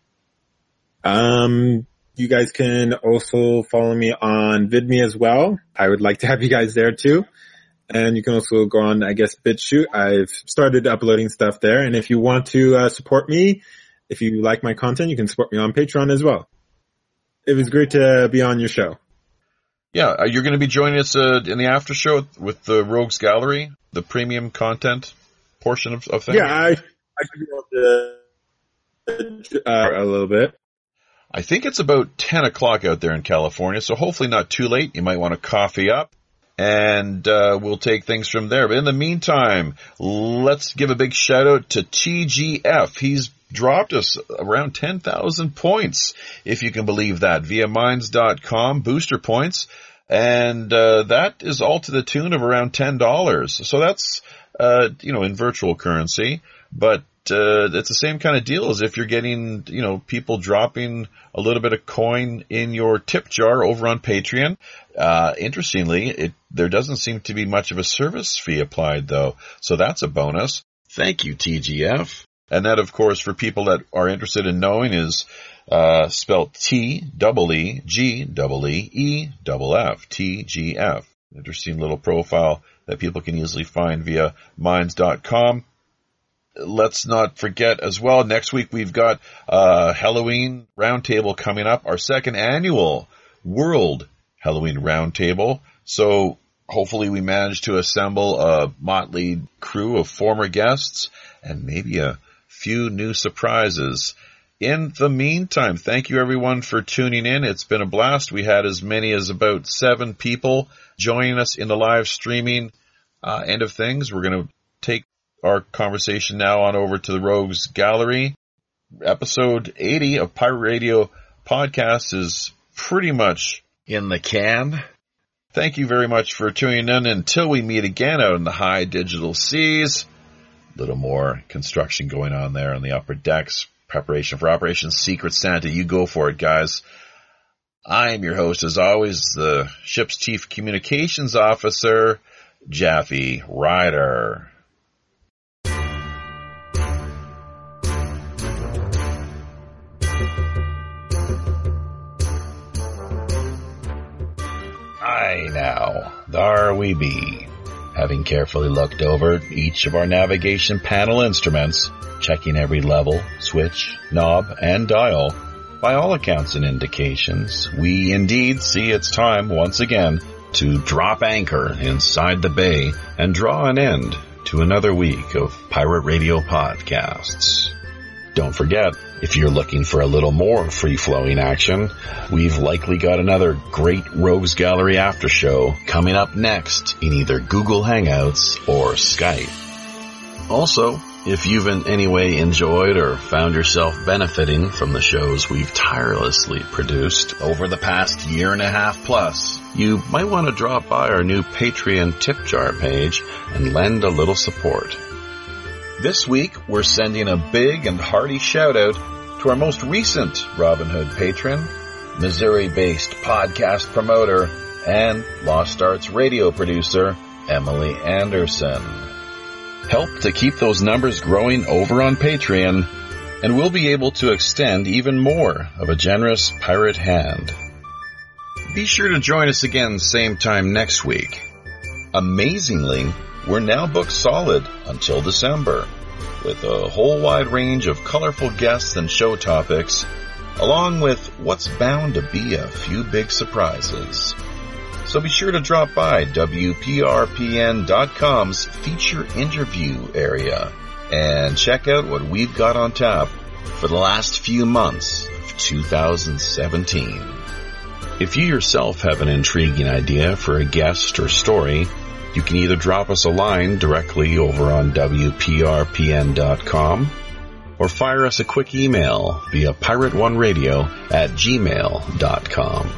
You guys can also follow me on VidMe as well. I would like to have you guys there too. And you can also go on, I guess, BitChute. I've started uploading stuff there. And if you want to support me, if you like my content, you can support me on Patreon as well. It was great to be on your show. Yeah, you're going to be joining us in the after show with the Rogues Gallery, the premium content portion of things? Yeah, I should be able to a little bit. I think it's about 10 o'clock out there in California, so hopefully not too late. You might want to coffee up, and we'll take things from there. But in the meantime, let's give a big shout out to TGF. He's dropped us around 10,000 points, if you can believe that, via Minds.com, booster points. And that is all to the tune of around $10. So that's, in virtual currency. But it's the same kind of deal as if you're getting, people dropping a little bit of coin in your tip jar over on Patreon. Interestingly, there doesn't seem to be much of a service fee applied, though. So that's a bonus. Thank you, TGF. And that, of course, for people that are interested in knowing, is spelled TEEGEEFF, TGF. Interesting little profile that people can easily find via Minds.com. Let's not forget as well, next week we've got Halloween Roundtable coming up, our second annual World Halloween Roundtable. So hopefully we manage to assemble a motley crew of former guests and maybe a few new surprises. In the meantime, thank you everyone for tuning in. It's been a blast. We had as many as about 7 people joining us in the live streaming end of things. We're going to take our conversation now on over to the Rogues Gallery. Episode 80 of Pirate Radio Podcast is pretty much in the can. Thank you very much for tuning in. Until we meet again out in the high digital seas. A little more construction going on there on the upper decks. Preparation for Operation Secret Santa. You go for it, guys. I am your host, as always, the ship's chief communications officer, Jaffe Ryder. Aye now, there we be. Having carefully looked over each of our navigation panel instruments, checking every level, switch, knob, and dial, by all accounts and indications, we indeed see it's time once again to drop anchor inside the bay and draw an end to another week of Pirate Radio Podcasts. Don't forget, if you're looking for a little more free-flowing action, we've likely got another great Rogues Gallery after show coming up next in either Google Hangouts or Skype. Also, if you've in any way enjoyed or found yourself benefiting from the shows we've tirelessly produced over the past year and a half plus, you might want to drop by our new Patreon tip jar page and lend a little support. This week, we're sending a big and hearty shout-out to our most recent Robin Hood patron, Missouri-based podcast promoter, and Lost Arts radio producer, Emily Anderson. Help to keep those numbers growing over on Patreon, and we'll be able to extend even more of a generous pirate hand. Be sure to join us again same time next week. Amazingly, we're now booked solid until December, with a whole wide range of colorful guests and show topics, along with what's bound to be a few big surprises. So be sure to drop by WPRPN.com's feature interview area and check out what we've got on tap for the last few months of 2017. If you yourself have an intriguing idea for a guest or story, you can either drop us a line directly over on WPRPN.com or fire us a quick email via pirateoneradio@gmail.com.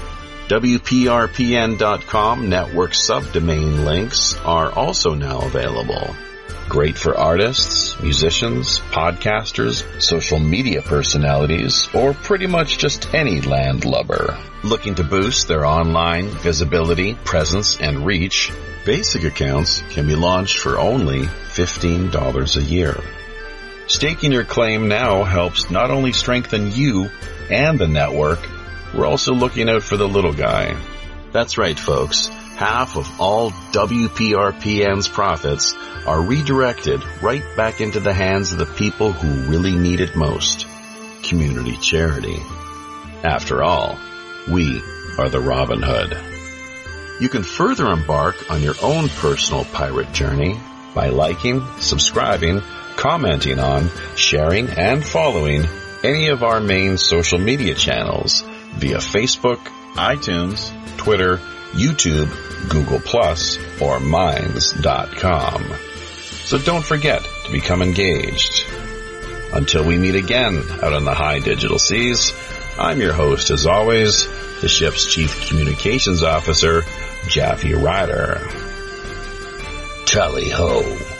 WPRPN.com network subdomain links are also now available. Great for artists, musicians, podcasters, social media personalities, or pretty much just any landlubber looking to boost their online visibility, presence, and reach. Basic accounts can be launched for only $15 a year. Staking your claim now helps not only strengthen you and the network, we're also looking out for the little guy. That's right, folks. Half of all WPRPN's profits are redirected right back into the hands of the people who really need it most. Community charity. After all, we are the Robin Hood. You can further embark on your own personal pirate journey by liking, subscribing, commenting on, sharing, and following any of our main social media channels via Facebook, iTunes, Twitter, YouTube, Google+, or Minds.com. So don't forget to become engaged. Until we meet again out on the high digital seas, I'm your host as always, the ship's chief communications officer, Jaffe Ryder. Tally ho.